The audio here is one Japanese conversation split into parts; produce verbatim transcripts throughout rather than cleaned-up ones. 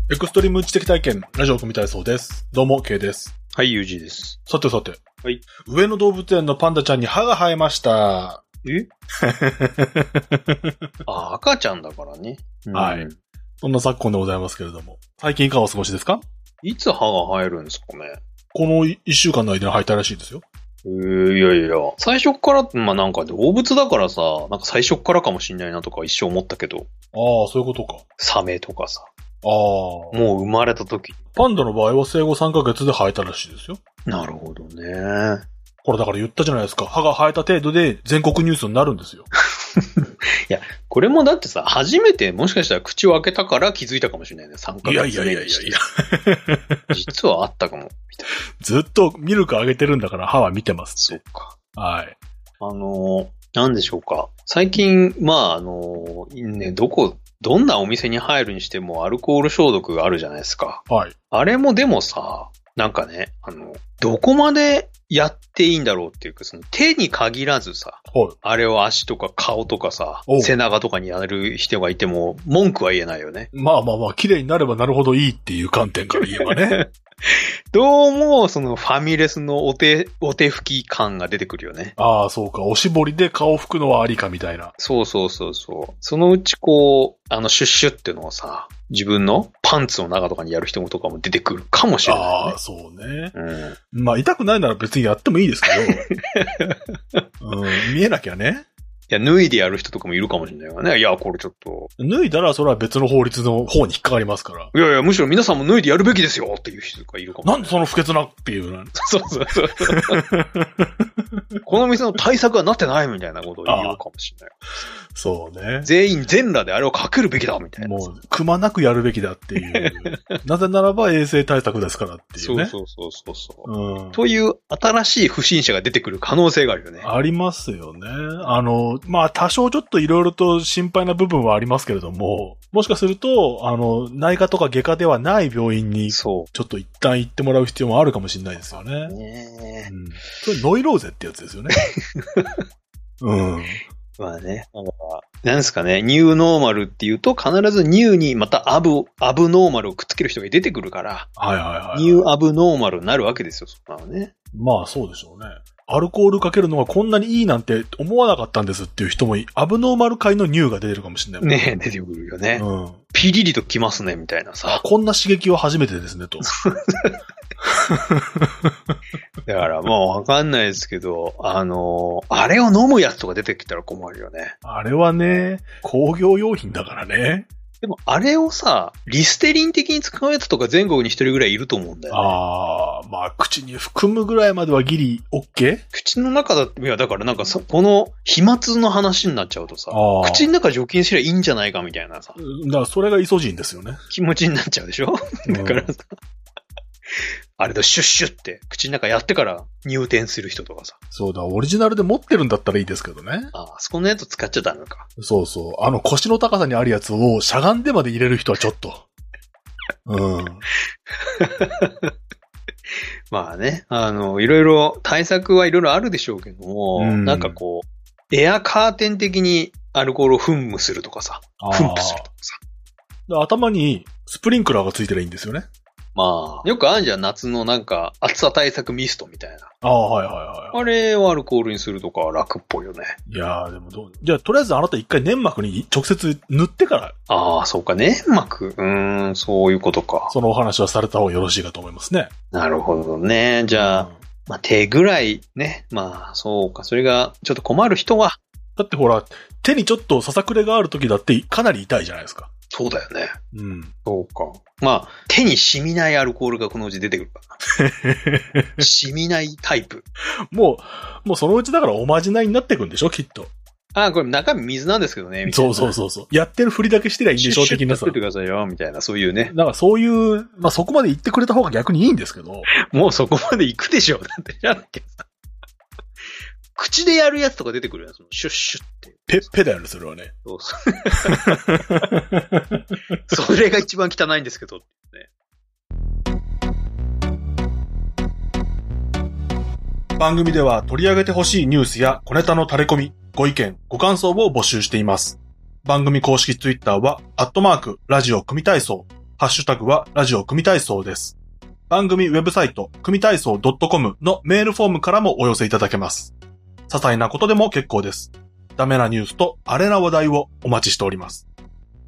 エクストリーム知的体験、ラジオ組体操です。どうも、K です。 はい、ユージーです。 さてさて。 はい。 上野動物園のパンダちゃんに歯が生えました。 えあ、赤ちゃんだからね。 うん、はい。そんな昨今でございますけれども。最近いかがお過ごしですか？ いつ歯が生えるんですかね。 この一週間の間に生えたらしいですよ。 えー、いやいや、最初から、まあ、なんか動物だからさ、なんか最初からかもしんないなとか一生思ったけど。 ああ、そういうことか。 サメとかさ。 ああ。 もう生まれた時。 パンダの場合は生後さんかげつで生えたらしいですよ。 なるほどね。 これだから言ったじゃないですか。歯が生えた程度で全国ニュースになるんですよ。 いや、これもだってさ、初めてもしかしたら口を開けたから気づいたかもしれないね。さんかげつめにして。いやいやいやいやいや。実はあったかも、みたいな。 ずっとミルクあげてるんだから歯は見てます。 そうか。 はい。 あの、なんでしょうか。最近、まあ、あの、ね、どこ、どんなお店に入るにしてもアルコール消毒があるじゃないですか。 はい。 あれもでもさ、なんかね、あの、どこまでやっていいんだろうっていうか、その手に限らずさ、はい、あれを足とか顔とかさ、背中とかにやる人がいても文句は言えないよね。 まあまあまあ、綺麗になればなるほどいいっていう観点から言えばね。 どうも、そのファミレスのお手、お手拭き感が出てくるよね。 ああ、そうか。おしぼりで顔拭くのはありかみたいな。 そうそうそうそう。そのうちこう、あのシュッシュっていうのをさ、自分のパンツの中とかにやる人とかも出てくるかもしれない、ね。 ああ、そうね。 うん。 まあ、痛くないなら別にやってもいいですけど。うん、見えなきゃね。 いや、脱いでやる人とかもいるかもしれないからね。いや、これちょっと。 脱いだらそれは別の法律の方に引っかかりますから。 いやいや、むしろ皆さんも脱いでやるべきですよっていう人とかいるかもしれない。 なんでその不潔なっていうのそうそうそう。この店の対策はなってないみたいなことを言うかもしれない。 そうね。 全員全裸であれをかけるべきだみたいな。 もう、くまなくやるべきだっていう。なぜならば衛生対策ですからっていうね。 そうそうそうそう、うん。という新しい不審者が出てくる可能性があるよね。 ありますよね。あの、まあ、多少ちょっといろいろと心配な部分はありますけれども、もしかすると、あの、内科とか外科ではない病院に、そう。ちょっと一旦行ってもらう必要もあるかもしれないですよね。 ねえ。うん。 それノイローゼってやつですよね。うん。 まあね。あの、なんですかね。ニューノーマルっていうと必ずニューにまたアブ、アブノーマルをくっつける人が出てくるから。 はいはいはい、はい。 ニューアブノーマルになるわけですよ。そんなのね。 まあそうでしょうね。アルコールかけるのがこんなにいいなんて思わなかったんですっていう人もいい。アブノーマル界のニューが出てるかもしれないもんね。 ねえ、出てくるよね。うん。ピリリときますね、みたいなさ。 こんな刺激は初めてですね、と。 だからもうわかんないですけど、あのー、あれを飲むやつとか出てきたら困るよね。 あれはね、工業用品だからね。 でもあれをさ、リステリン的に使うやつとか全国に一人ぐらいいると思うんだよね。 ああ、まあ口に含むぐらいまではギリ OK？ 口の中だって、いやだからなんかさ、この飛沫の話になっちゃうとさ、口の中除菌すればいいんじゃないかみたいなさ。 だからそれがイソジンですよね。 気持ちになっちゃうでしょ、うん、だからさ。あれだ、シュッシュって口の中やってから入店する人とかさ。 そうだ、オリジナルで持ってるんだったらいいですけどね。 ああ、そこのやつ使っちゃダメか。 そうそう。あの腰の高さにあるやつをしゃがんでまで入れる人はちょっと。うん。 まあね、あの、いろいろ対策はいろいろあるでしょうけども、うん、なんかこう、エアカーテン的にアルコールを噴霧するとかさ、噴霧するとかさ。頭にスプリンクラーがついてりゃいいんですよね。 まあ、よくあるじゃん、夏のなんか、暑さ対策ミストみたいな。 ああ、はいはいはい。 あれをアルコールにするとか楽っぽいよね。 いやー、でもどう、じゃあ、とりあえずあなた一回粘膜に直接塗ってから。 ああ、そうか、粘膜。うーん、そういうことか。 そのお話はされた方がよろしいかと思いますね。 なるほどね。じゃあ、うん、まあ、手ぐらいね。まあ、そうか。それが、ちょっと困る人は。 だってほら、手にちょっとささくれがある時だってかなり痛いじゃないですか。 そうだよね。 うん。 そうか。まあ、手に染みないアルコールがこのうち出てくるからな。染みないタイプ。 もう、もうそのうちだからおまじないになってくんでしょ、きっと。 ああ、これ中身水なんですけどね、みたいな。 そうそうそうそう。やってるふりだけしてりゃいいんでしょ、的なさ。 シュッシュッとってくださいよ、みたいな、そういうね。 だからそういう、まあそこまで言ってくれた方が逆にいいんですけど。 もうそこまで行くでしょ、だってじゃなきゃさ。口でやるやつとか出てくるやつ、そのシュッシュッって。 ペ、ペだよね、それはね。 そうそう。それが一番汚いんですけど、ね。 番組では取り上げてほしいニュースや小ネタの垂れ込み、ご意見、ご感想を募集しています。番組公式ツイッターは、アットマーク、ラジオ組体操。 ハッシュタグはラジオ組体操です。番組ウェブサイト、組体操 .com のメールフォームからもお寄せいただけます。些細なことでも結構です。ダメなニュースとアレな話題をお待ちしております。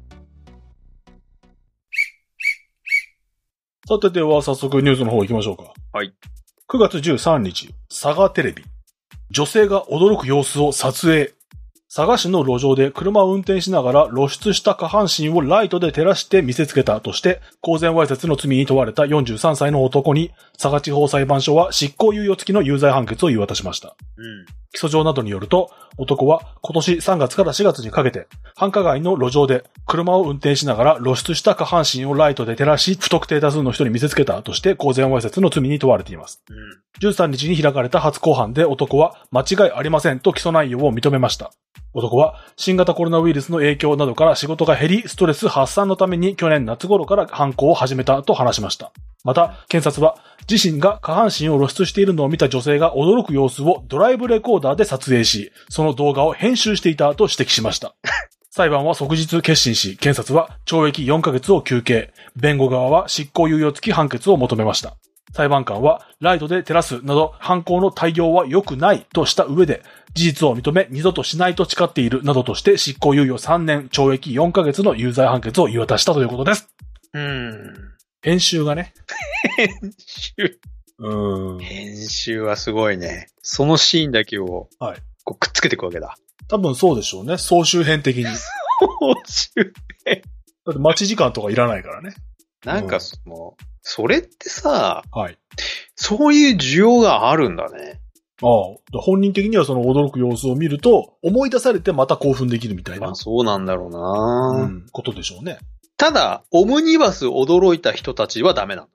さてでは早速ニュースの方行きましょうか。 はい。 くがつじゅうさんにち、佐賀テレビ。女性が驚く様子を撮影。佐賀市の路上で車を運転しながら露出した下半身をライトで照らして見せつけたとして公然わいせつの罪に問われたよんじゅうさんさいの男に佐賀地方裁判所は執行猶予付きの有罪判決を言い渡しました。うん、起訴状などによると男は今年さんがつからしがつにかけて繁華街の路上で車を運転しながら露出した下半身をライトで照らし不特定多数の人に見せつけたとして公然わいせつの罪に問われています。うん、じゅうさんにちに開かれた初公判で男は間違いありませんと起訴内容を認めました。男は新型コロナウイルスの影響などから仕事が減り、ストレス発散のために去年夏頃から犯行を始めたと話しました。また、検察は自身が下半身を露出しているのを見た女性が驚く様子をドライブレコーダーで撮影し、その動画を編集していたと指摘しました。裁判は即日結審し、検察は懲役よんかげつを求刑、弁護側は執行猶予付き判決を求めました。裁判官はライトで照らすなど犯行の対応は良くないとした上で事実を認め二度としないと誓っているなどとして執行猶予さんねん懲役よんかげつの有罪判決を言い渡したということです。うーん。編集がね。 編集。うーん。編集はすごいね。そのシーンだけをはいこうくっつけていくわけだ。 多分そうでしょうね。総集編的に。総集編。 だって待ち時間とかいらないからね。 なんかその、うん、それってさ、 はい。 そういう需要があるんだね。 ああ。本人的にはその驚く様子を見ると、思い出されてまた興奮できるみたいな。 あ、そうなんだろうな、 うん、ことでしょうね。 ただ、オムニバス驚いた人たちはダメなの。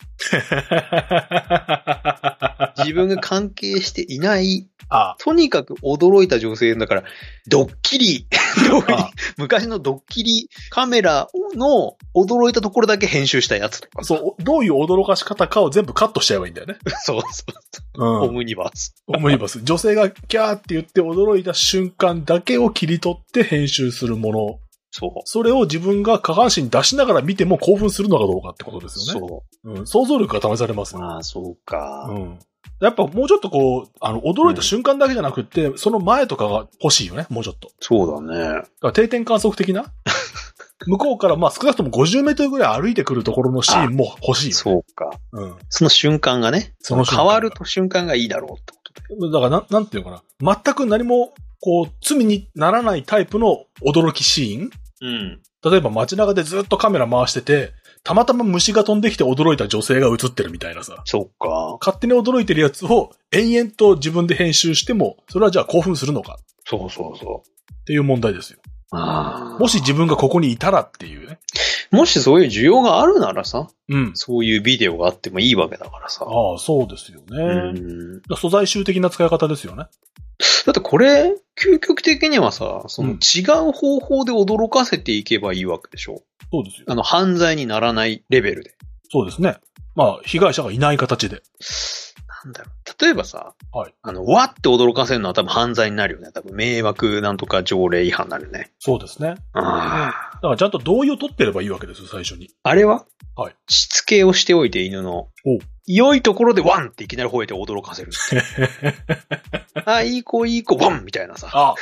自分が関係していない、ああとにかく驚いた女性だから、ドッキリ、昔のドッキリカメラの驚いたところだけ編集したやつとか。 そう、どういう驚かし方かを全部カットしちゃえばいいんだよね。 そうそうそう、うん。オムニバス。 オムニバス。女性がキャーって言って驚いた瞬間だけを切り取って編集するもの。 そう。 それを自分が下半身出しながら見ても興奮するのかどうかってことですよね。そう。うん。想像力が試されますね。 ああ、そうか。 うん。やっぱもうちょっとこう、あの、驚いた瞬間だけじゃなくって、うん、その前とかが欲しいよね、もうちょっと。 そうだね。だから定点観測的な向こうからまあ少なくともごじゅうメートルぐらい歩いてくるところのシーンも欲しいよね。 そうか。うん。その瞬間がね。その瞬間変わると瞬間がいいだろうってことで。だからな、なんていうのかな。全く何も、こう、罪にならないタイプの驚きシーン。うん。例えば街中でずっとカメラ回してて、たまたま虫が飛んできて驚いた女性が映ってるみたいなさ。 そっか。 勝手に驚いてるやつを延々と自分で編集しても、それはじゃあ興奮するのか。 そうそうそう。 っていう問題ですよ。ああ。もし自分がここにいたらっていうね。 もしそういう需要があるならさ。うん。そういうビデオがあってもいいわけだからさ。 ああ、そうですよね。うん。素材集的な使い方ですよね。 だってこれ、究極的にはさ、その違う方法で驚かせていけばいいわけでしょ。 そうですよ。 あの、犯罪にならないレベルで。 そうですね。まあ、被害者がいない形で。 なんだろう。例えばさ、はい。あの、わって驚かせるのは多分犯罪になるよね。多分迷惑なんとか条例違反になるね。 そうですね。ああ。だからちゃんと同意を取ってればいいわけですよ、最初に。 あれははい。 しつけをしておいて犬の。お良いところでワンっていきなり吠えて驚かせる。あ、いい子いい子、ワンみたいなさ。あ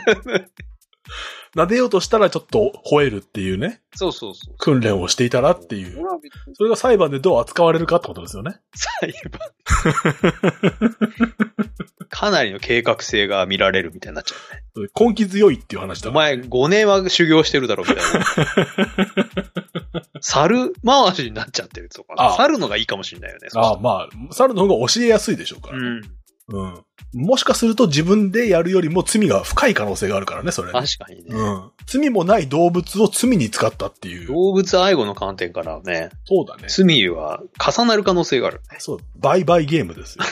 撫でようとしたらちょっと吠えるっていうね。 そうそうそう。 訓練をしていたらっていう。それが裁判でどう扱われるかってことですよね。 裁判かなりの計画性が見られるみたいになっちゃうね。 根気強いっていう話だ。 お前ごねんは修行してるだろみたいな。猿回しになっちゃってるとか。猿のがいいかもしれないよね。 ああ、まあ、猿の方が教えやすいでしょうから、ね。うん。うん。もしかすると自分でやるよりも罪が深い可能性があるからね、それ、ね。 確かにね。 うん。罪もない動物を罪に使ったっていう。 動物愛護の観点からね。 そうだね。 罪は重なる可能性があるね。 そう。売買ゲームですよ。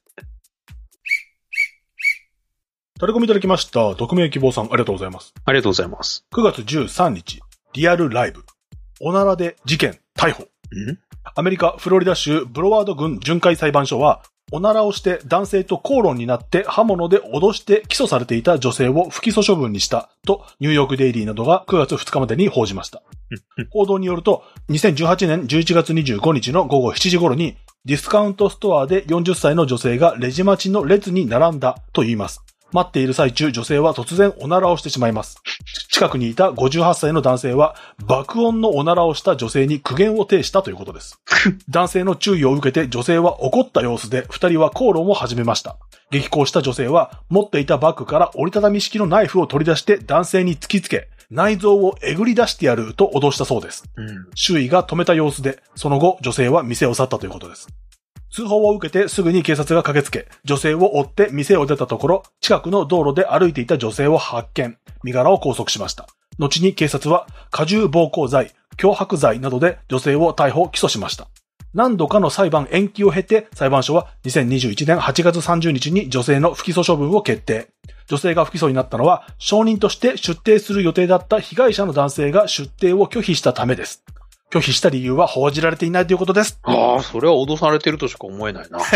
タレコミいただきました。匿名希望さん、ありがとうございます。 ありがとうございます。 くがつじゅうさんにち、リアルライブ。おならで事件、逮捕。んアメリカ・フロリダ州ブロワード郡巡回裁判所は、おならをして男性と口論になって刃物で脅して起訴されていた女性を不起訴処分にしたとニューヨークデイリーなどがくがつふつかまでに報じました。 報道によると、にせんじゅうはちねんじゅういちがつにじゅうごにちのごごしちじ頃に、ディスカウントストアでよんじゅっさいの女性がレジ待ちの列に並んだと言います。待っている最中、女性は突然おならをしてしまいます。近くにいたごじゅうはっさいの男性は、爆音のおならをした女性に苦言を呈したということです。男性の注意を受けて女性は怒った様子で、二人は口論を始めました。激高した女性は、持っていたバッグから折りたたみ式のナイフを取り出して男性に突きつけ、内臓をえぐり出してやると脅したそうです。うん、周囲が止めた様子で、その後女性は店を去ったということです。通報を受けてすぐに警察が駆けつけ、女性を追って店を出たところ、近くの道路で歩いていた女性を発見、身柄を拘束しました。後に警察は過重暴行罪、脅迫罪などで女性を逮捕・起訴しました。何度かの裁判延期を経て、裁判所はにせんにじゅういちねんはちがつさんじゅうにちに女性の不起訴処分を決定。女性が不起訴になったのは、証人として出廷する予定だった被害者の男性が出廷を拒否したためです。拒否した理由は報じられていないということです。 ああ、それは脅されてるとしか思えないな。こ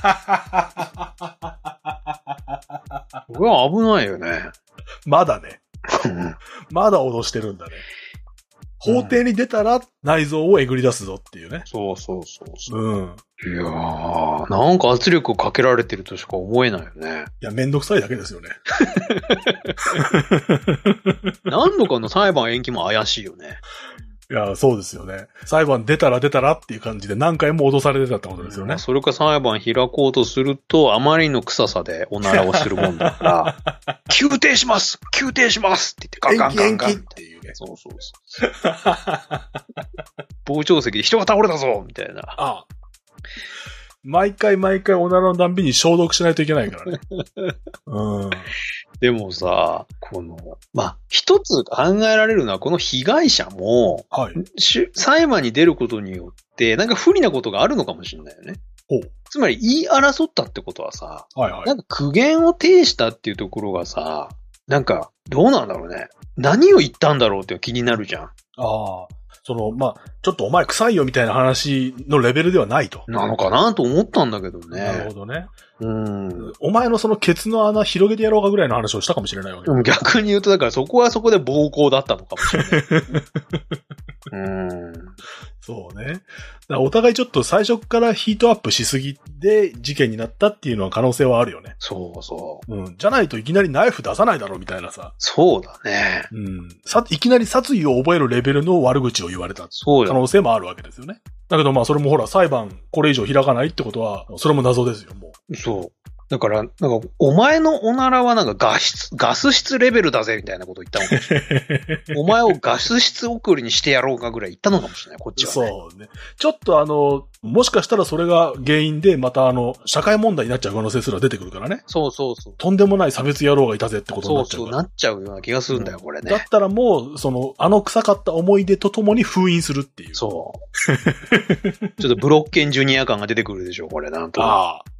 れは危ないよね。 まだね。まだ脅してるんだね。法廷に出たら内臓をえぐり出すぞっていうね。 そうそうそうそう。うん。いやー、なんか圧力をかけられてるとしか思えないよね。 いや、めんどくさいだけですよね。 何度かの裁判延期も怪しいよね。 いや、そうですよね。裁判出たら出たらっていう感じで何回も脅されてたってことですよね。 それか裁判開こうとすると、あまりの臭さでおならをするもんだから、休廷します休廷しますって言ってガンガンガンガンっていうね。そうそうそう。傍聴席で人が倒れたぞみたいな。ああ。 毎回毎回おならのたんびに消毒しないといけないからね。 うん。でもさ、この、まあ、一つ考えられるのは、この被害者も、はい、裁判に出ることによって、なんか不利なことがあるのかもしれないよね。ほう。つまり言い争ったってことはさ、はいはい、なんか苦言を呈したっていうところがさ、なんか、どうなんだろうね。何を言ったんだろうって気になるじゃん。ああ。その、まあ、ちょっとお前臭いよみたいな話のレベルではないと。 なのかなと思ったんだけどね。 なるほどね。うん。お前のそのケツの穴広げてやろうかぐらいの話をしたかもしれないわけ。 逆に言うと、だからそこはそこで暴行だったのかもしれない。 うん。そうね。だからお互いちょっと最初からヒートアップしすぎで事件になったっていうのは可能性はあるよね。 そうそう。 うん。じゃないといきなりナイフ出さないだろうみたいなさ。 そうだね。 うん。さ、いきなり殺意を覚えるレベルの悪口を言われた可能性もあるわけですよね。だけどまあそれもほら裁判これ以上開かないってことは、それも謎ですよ、もう。そう。だから、なんか、お前のおならはなんかガス、ガス室レベルだぜみたいなこと言ったのかもしれない。お前をガス室送りにしてやろうかぐらい言ったのかもしれない、こっちは、ね。 そうね。ちょっとあの、もしかしたらそれが原因でまたあの、社会問題になっちゃう可能性すら出てくるからね。 そうそうそう。 とんでもない差別野郎がいたぜってことになっちゃうから。 そうそう、なっちゃうような気がするんだよ、これね。 だったらもう、その、あの臭かった思い出とともに封印するっていう。 そう。ちょっとブロッケンジュニア感が出てくるでしょ、これ、なんと。ああ。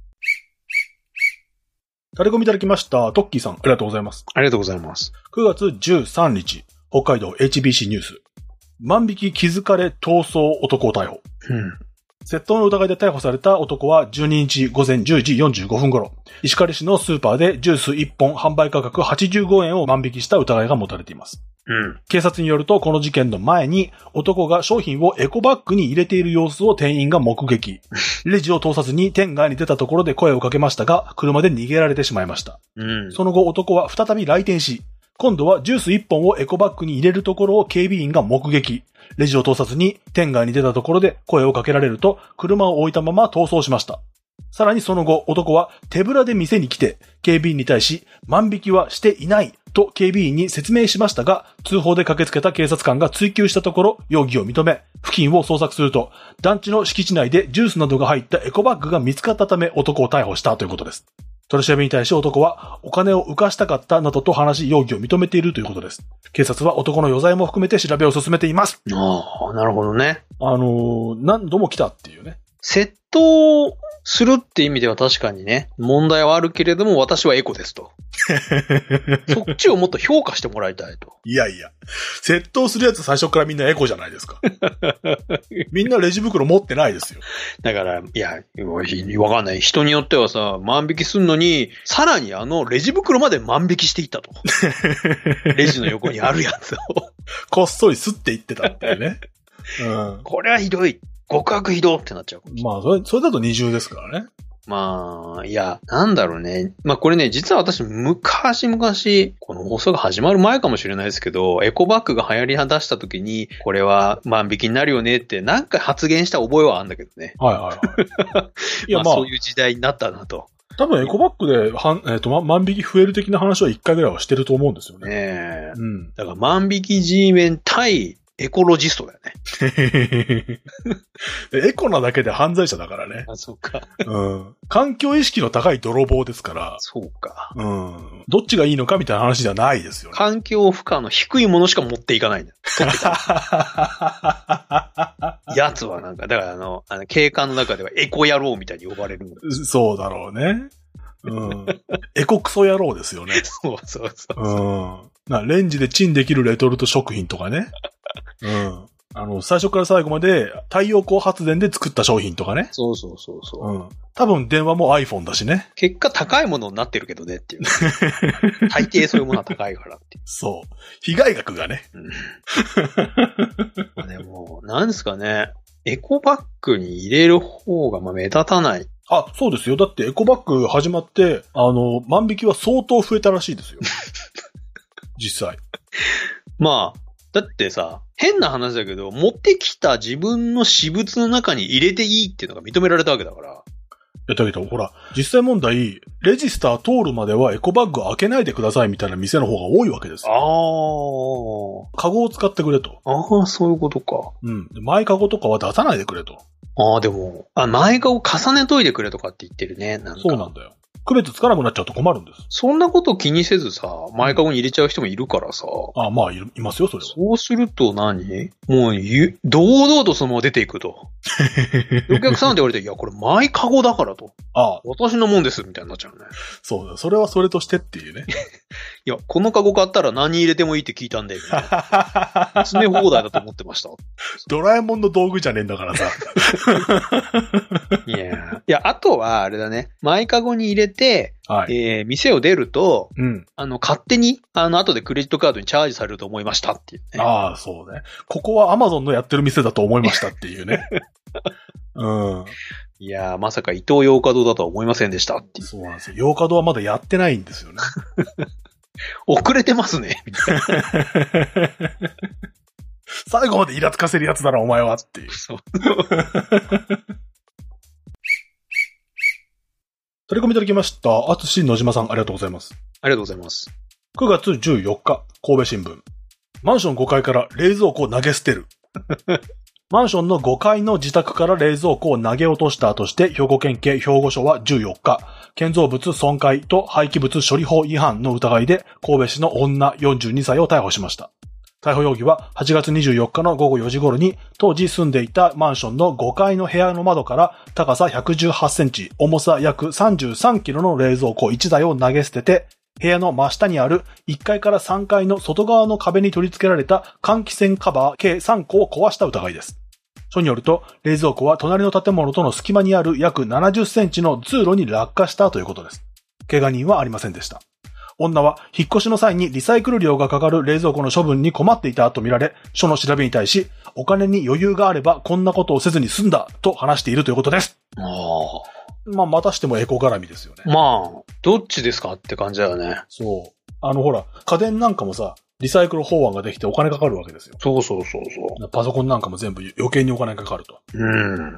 タレコミいただきました。トッキーさん、ありがとうございます。 ありがとうございます。 くがつじゅうさんにち、北海道 エイチビーシー ニュース。万引き気づかれ逃走男を逮捕。うん。窃盗の疑いで逮捕された男はじゅうににちごぜんじゅうじよんじゅうごふん頃、石狩市のスーパーでジュースいっぽん販売価格はちじゅうごえんを万引きした疑いが持たれています。うん。警察によると、この事件の前に、男が商品をエコバッグに入れている様子を店員が目撃。レジを通さずに店外に出たところで声をかけましたが、車で逃げられてしまいました。うん。その後、男は再び来店し、今度はジュースいっぽんをエコバッグに入れるところを警備員が目撃。レジを通さずに店外に出たところで声をかけられると、車を置いたまま逃走しました。さらにその後、男は手ぶらで店に来て、警備員に対し、万引きはしていないと警備員に説明しましたが、通報で駆けつけた警察官が追及したところ、容疑を認め、付近を捜索すると、団地の敷地内でジュースなどが入ったエコバッグが見つかったため、男を逮捕したということです。取り調べに対し男は、お金を浮かしたかったなどと話し、容疑を認めているということです。警察は男の余罪も含めて調べを進めています。 ああ、なるほどね。 あのー、何度も来たっていうね。 窃盗するって意味では確かにね、問題はあるけれども、私はエコですと。そっちをもっと評価してもらいたいと。 いやいや、窃盗するやつ最初からみんなエコじゃないですか。みんなレジ袋持ってないですよ。 だから、いや、わかんない。人によってはさ、万引きすんのに、さらにあの、レジ袋まで万引きしていったと。レジの横にあるやつを。 こっそり吸っていってたっていうね。うん、これはひどい。極悪非道ってなっちゃう。 まあ、それ、それだと二重ですからね。 まあ、いや、なんだろうね。まあこれね、実は私、昔々、この放送が始まる前かもしれないですけど、エコバッグが流行り出した時に、これは万引きになるよねって何回発言した覚えはあるんだけどね。 はいはいはい。 いや、まあそういう時代になったなと。 多分エコバッグで、はん、えっと、ま、万引き増える的な話は一回ぐらいはしてると思うんですよね。 ねえ。うん。だから万引き G メン対、エコロジストだよね。 エコなだけで犯罪者だからね。 あ、そうか。 うん。環境意識の高い泥棒ですから。 そうか。 うん。どっちがいいのかみたいな話じゃないですよね。 環境負荷の低いものしか持っていかないんだよ。やつはなんか、だからあの、あの警官の中ではエコ野郎みたいに呼ばれるんだ。 そうだろうね。うん。エコクソ野郎ですよね。 そうそうそう。 うん。な、レンジでチンできるレトルト食品とかね。うん。あの、最初から最後まで太陽光発電で作った商品とかね。 そうそうそうそう。 うん。多分電話も iPhone だしね。 結果高いものになってるけどねっていう。大抵そういうものは高いからっていう。 そう。被害額がね。うん。 まあでも、なんですかね。エコバッグに入れる方がまあ目立たない。 あ、そうですよ。だってエコバッグ始まって、あの、万引きは相当増えたらしいですよ。実際。まあ、だってさ、変な話だけど、持ってきた自分の私物の中に入れていいっていうのが認められたわけだから。 いや、だけど、ほら、実際問題、レジスター通るまではエコバッグ開けないでくださいみたいな店の方が多いわけですよ。ああ。カゴを使ってくれと。 ああ、そういうことか。 うん。前カゴとかは出さないでくれと。 ああ、でも、あ、前カゴ重ねといてくれとかって言ってるね。なんかそうなんだよ。区別つかなくなっちゃうと困るんです。 そんなこと気にせずさ、前かごに入れちゃう人もいるからさ。 ああ、まあい、いますよ、それは。 そうすると何もうゆ、堂々とそのまま出ていくと。お客さんって言われて、いや、これ前かごだからと。ああ。私のもんです、みたいになっちゃうね。 そうだ、それはそれとしてっていうね。 いや、このかご買ったら何入れてもいいって聞いたんで、みたいな。詰め放題だと思ってました。 ドラえもんの道具じゃねえんだからさ。 いや、いや、あとは、あれだね。前かごに入れて、はい、えー、店を出ると、うん、あの、勝手に、あの、後でクレジットカードにチャージされると思いましたっていうね。 ああ、そうね。ここは Amazon のやってる店だと思いましたっていうね。うん。 いやー、まさか伊東洋華堂だとは思いませんでしたっていう。 そうなんですよ。洋華堂はまだやってないんですよね。 遅れてますね。みたいな。 最後までイラつかせるやつだな、お前はっていう。そう。取り込みいただきました。あつしのじまさん、ありがとうございます。 ありがとうございます。 くがつじゅうよっか、神戸新聞。マンションごかいから冷蔵庫を投げ捨てる。マンションのごかいの自宅から冷蔵庫を投げ落としたとして、兵庫県警兵庫署はじゅうよっか、建造物損壊と廃棄物処理法違反の疑いで、神戸市の女よんじゅうにさいを逮捕しました。逮捕容疑ははちがつにじゅうよっかのごごよじ頃に当時住んでいたマンションのごかいの部屋の窓から高さひゃくじゅうはちセンチ、重さ約さんじゅうさんキロの冷蔵庫いちだいを投げ捨てて、部屋の真下にあるいっかいからさんがいの外側の壁に取り付けられた換気扇カバー計さんこを壊した疑いです。署によると、冷蔵庫は隣の建物との隙間にある約ななじゅっセンチの通路に落下したということです。怪我人はありませんでした。女は引っ越しの際にリサイクル料がかかる冷蔵庫の処分に困っていたとみられ、署の調べに対し、お金に余裕があればこんなことをせずに済んだと話しているということです。ああ。まあ、またしてもエコ絡みですよね。 まあ、どっちですかって感じだよね。 そう。あのほら、家電なんかもさ、リサイクル法案ができてお金かかるわけですよ。 そうそうそうそう。 パソコンなんかも全部余計にお金かかると。 うん。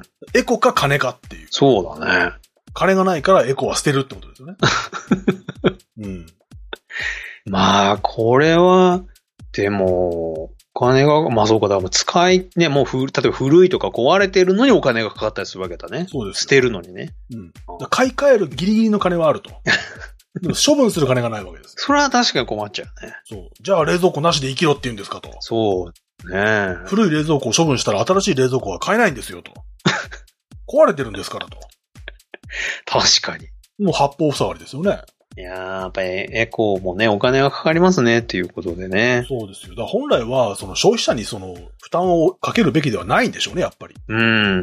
エコか金かっていう。 そうだね。 金がないからエコは捨てるってことですよね。うん。 まあ、これは、でも、お金が、まあそうか、だから使い、ね、もうふ、例えば古いとか壊れてるのにお金がかかったりするわけだね。 そうです。 捨てるのにね。 うん。買い替えるギリギリの金はあると。でも処分する金がないわけです。 それは確かに困っちゃうね。 そう。じゃあ冷蔵庫なしで生きろって言うんですかと。 そうね。 古い冷蔵庫を処分したら新しい冷蔵庫は買えないんですよと。壊れてるんですからと。 確かに。 もう八方塞がりですよね。 いやー、やっぱりエコーもね、お金がかかりますねっていうことでね。 そうですよ。だから本来は、その消費者にその負担をかけるべきではないんでしょうね、やっぱり。 うん。うん。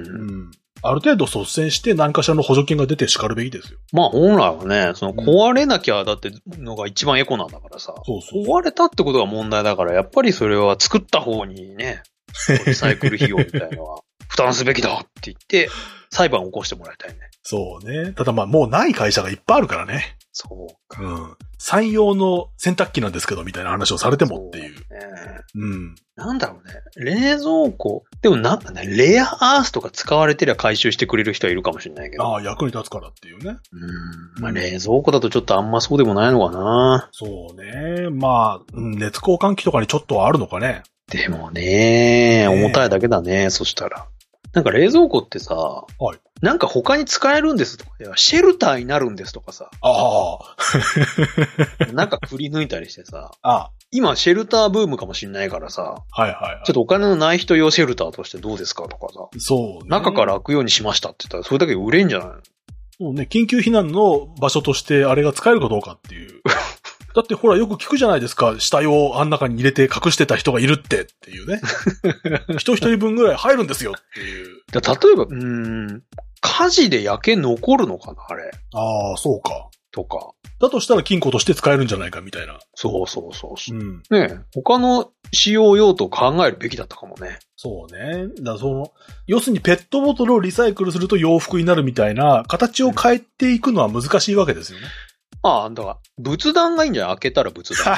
ある程度率先して何かしらの補助金が出て叱るべきですよ。 まあ本来はね、その壊れなきゃだってのが一番エコなんだからさ。 そうそう。 壊れたってことが問題だから、やっぱりそれは作った方にね、リサイクル費用みたいなのは負担すべきだって言って、裁判を起こしてもらいたいね。 そうね。ただまあもうない会社がいっぱいあるからね。 そうか。 うん。産用の洗濯機なんですけどみたいな話をされてもっていう。 うね、 うん。 なんだろうね。冷蔵庫。でもなんかね、レアアースとか使われてりゃ回収してくれる人はいるかもしれないけど。 ああ、役に立つからっていうね。 うん。まあ冷蔵庫だとちょっとあんまそうでもないのかな。 そうね。まあ、熱交換器とかにちょっとはあるのかね。 でもね、重たいだけだね、そしたら。なんか冷蔵庫ってさ、はい。なんか他に使えるんですとか、シェルターになるんですとかさ。 ああ。なんかくり抜いたりしてさ。 ああ。 今シェルターブームかもしんないからさ。 はいはい、はい。 ちょっとお金のない人用シェルターとしてどうですかとかさ。 そう、ね。 中から開くようにしましたって言ったらそれだけ売れんじゃないの？ そうね、緊急避難の場所としてあれが使えるかどうかっていう。だってほらよく聞くじゃないですか。死体をあん中に入れて隠してた人がいるってっていうね。人一人分ぐらい入るんですよっていう。 例えば、うーん、火事で焼け残るのかなあれ。 ああ、そうか。 とか。 だとしたら金庫として使えるんじゃないかみたいな。 そうそうそうそう。 うん、 ねえ、他の使用用途を考えるべきだったかもね。 そうね。だからその、要するにペットボトルをリサイクルすると洋服になるみたいな形を変えていくのは難しいわけですよね。 ああ、だから、仏壇がいいんじゃない？開けたら仏壇。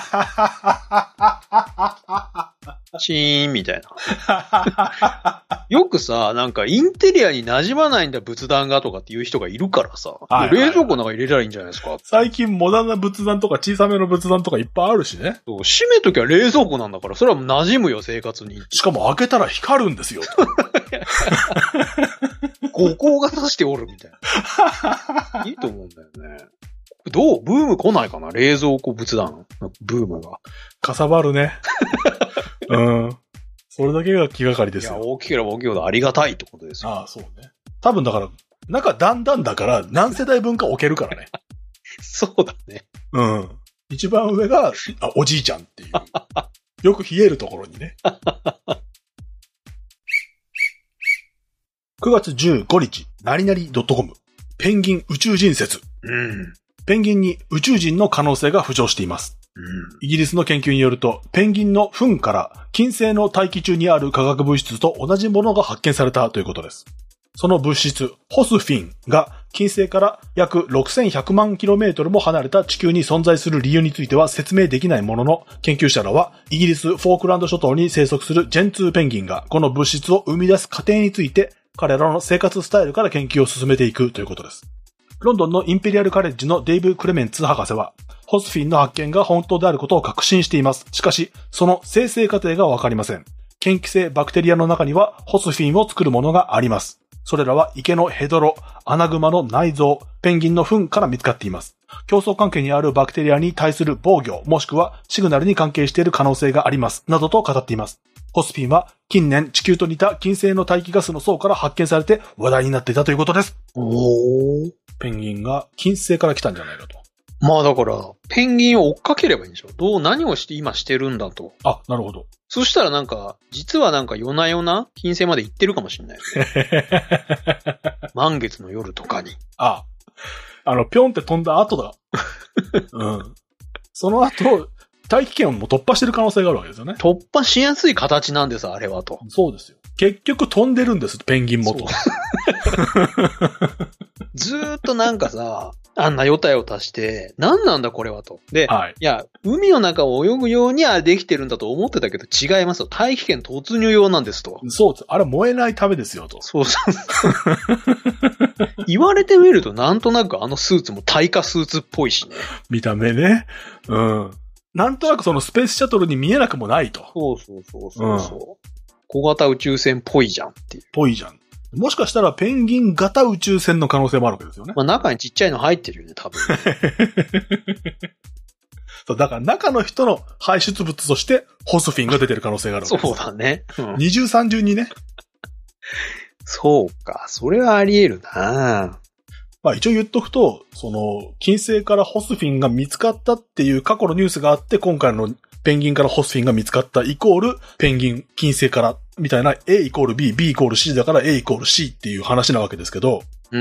シーンみたいな。よくさ、なんかインテリアに馴染まないんだ仏壇がとかっていう人がいるからさ。はいはいはい、冷蔵庫の中入れたらいいんじゃないですか。 最近モダンな仏壇とか小さめの仏壇とかいっぱいあるしね。 そう、閉めときは冷蔵庫なんだから、それは馴染むよ、生活に。 しかも開けたら光るんですよ。 五光が差しておるみたいな。いいと思うんだよね。どうブーム来ないかな冷蔵庫仏壇のブームが。 かさばるね。うん。それだけが気がかりですよ。 いや、大きければ大きいほどありがたいってことですよ。 ああ、そうね。多分だから、中だんだんだから何世代分か置けるからね。 そうだね。 うん。一番上が、あ、おじいちゃんっていう。よく冷えるところにね。くがつじゅうごにち、何々 .com、ペンギン宇宙人説。 うん。 ペンギンに宇宙人の可能性が浮上しています。うん、イギリスの研究によると、ペンギンの糞から金星の大気中にある化学物質と同じものが発見されたということです。その物質、ホスフィンが金星から約ろくせんひゃくまんキロメートルも離れた地球に存在する理由については説明できないものの、研究者らはイギリス・フォークランド諸島に生息するジェンツーペンギンがこの物質を生み出す過程について彼らの生活スタイルから研究を進めていくということです。ロンドンのインペリアルカレッジのデイブ・クレメンツ博士は、ホスフィンの発見が本当であることを確信しています。しかし、その生成過程がわかりません。嫌気性バクテリアの中にはホスフィンを作るものがあります。それらは池のヘドロ、アナグマの内臓、ペンギンの糞から見つかっています。競争関係にあるバクテリアに対する防御、もしくはシグナルに関係している可能性があります。などと語っています。ホスフィンは近年地球と似た金星の大気ガスの層から発見されて話題になっていたということです。 おー。 ペンギンが金星から来たんじゃないかと。 まあだから、ペンギンを追っかければいいんでしょ。どう、何をして今してるんだと。 あ、なるほど。 そしたらなんか、実はなんか夜な夜な金星まで行ってるかもしれない。満月の夜とかに。 あ、あの、ぴょんって飛んだ後だ。うん。その後、大気圏をも突破してる可能性があるわけですよね。 突破しやすい形なんです、あれはと。 そうですよ。結局飛んでるんです、ペンギンもと。 ずーっとなんかさ、あんな予体を足して、何なんだこれはと。で、はい、いや、海の中を泳ぐようにはできてるんだと思ってたけど違いますと。大気圏突入用なんですと。 そうです。あれ燃えないためですよと。 そうそうそう。言われてみるとなんとなくあのスーツも耐火スーツっぽいしね。 見た目ね。うん。なんとなくそのスペースシャトルに見えなくもないと。 そうそうそうそうそう、うん。小型宇宙船っぽいじゃんっていう。 ぽいじゃん。もしかしたらペンギン型宇宙船の可能性もあるわけですよね。 まあ中にちっちゃいの入ってるよね、多分。 そう、だから中の人の排出物としてホスフィンが出てる可能性があるわけです。 そうだね。 うん、二重三重にね。 そうか、それはあり得るな。 まあ一応言っとくと、その、金星からホスフィンが見つかったっていう過去のニュースがあって、今回のペンギンからホスフィンが見つかったイコール、ペンギン、金星から、みたいな A イコール B、B イコール C だから A イコール C っていう話なわけですけど、 うん。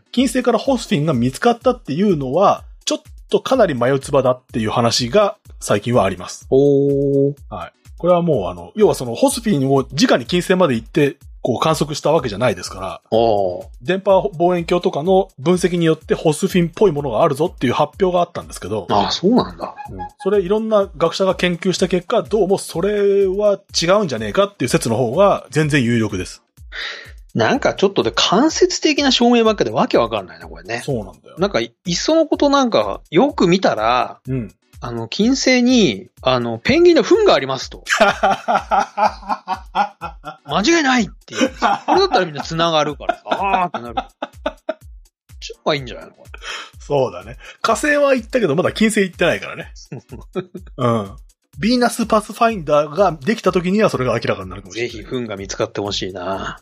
金星からホスフィンが見つかったっていうのは、ちょっとかなり眉唾だっていう話が最近はあります。 おー。 はい。これはもうあの、要はそのホスフィンを直に金星まで行って、こう観測したわけじゃないですから、 おー。 電波望遠鏡とかの分析によってホスフィンっぽいものがあるぞっていう発表があったんですけど、 ああ、そうなんだ。 うん。それいろんな学者が研究した結果、どうもそれは違うんじゃねえかっていう説の方が全然有力です。 なんかちょっとで間接的な証明ばっかでわけわかんないな、これね。 そうなんだよ。 なんか、いっそのことなんか、よく見たら、 うん。 あの、金星に、あの、ペンギンの糞がありますと。間違いないっていう。これだったらみんな繋がるからさ、あーってなる。ちょっといいんじゃないのこれ。 そうだね。火星は行ったけど、まだ金星行ってないからね。うん。ビーナスパスファインダーができた時にはそれが明らかになるかもしれない。 ぜひ糞が見つかってほしいな。